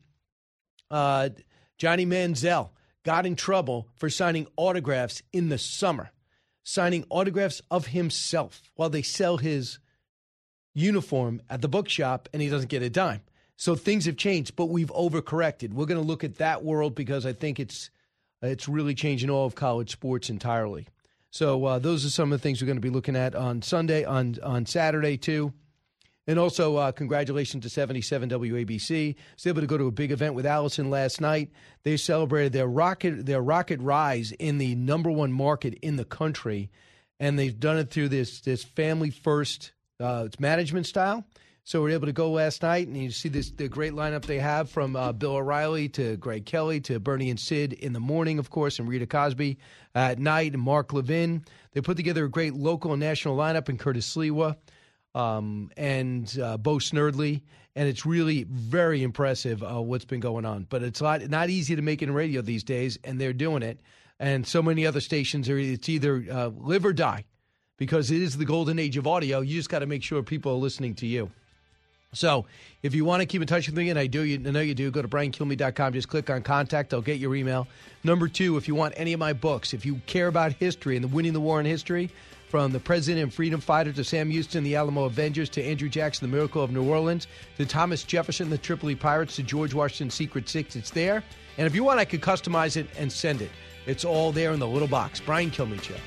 Johnny Manziel got in trouble for signing autographs in the summer, signing autographs of himself while they sell his uniform at the bookshop, and he doesn't get a dime. So things have changed, but we've overcorrected. We're going to look at that world because I think it's really changing all of college sports entirely. So those are some of the things we're going to be looking at on Sunday, on Saturday, too. And also, congratulations to 77 WABC. I was able to go to a big event with Allison last night. They celebrated their rocket rise in the number one market in the country, and they've done it through this family-first management style. So we were able to go last night, and you see the great lineup they have from Bill O'Reilly to Greg Kelly to Bernie and Sid in the morning, of course, and Rita Cosby at night, and Mark Levin. They put together a great local and national lineup in Curtis Sliwa and Bo Snerdley, and it's really very impressive what's been going on. But it's not easy to make it in radio these days, and they're doing it. And so many other stations, it's either live or die because it is the golden age of audio. You just got to make sure people are listening to you. So if you want to keep in touch with me, and I know you do, go to BrianKilmeade.com. Just click on contact. I'll get your email. Number 2, if you want any of my books, if you care about history and the winning the war in history, from the President and Freedom Fighter to Sam Houston, the Alamo Avengers, to Andrew Jackson, the Miracle of New Orleans, to Thomas Jefferson, the Tripoli Pirates, to George Washington's Secret Six, it's there. And if you want, I could customize it and send it. It's all there in the little box. Brian Kilmeade Show.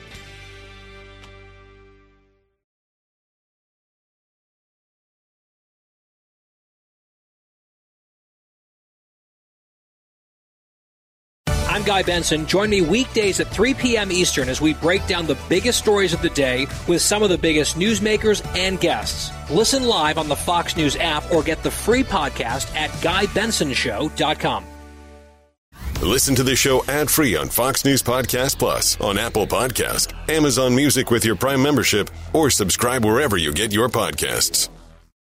I'm Guy Benson. Join me weekdays at 3 p.m. Eastern as we break down the biggest stories of the day with some of the biggest newsmakers and guests. Listen live on the Fox News app or get the free podcast at GuyBensonShow.com. Listen to the show ad-free on Fox News Podcast Plus, on Apple Podcast, Amazon Music with your Prime membership, or subscribe wherever you get your podcasts.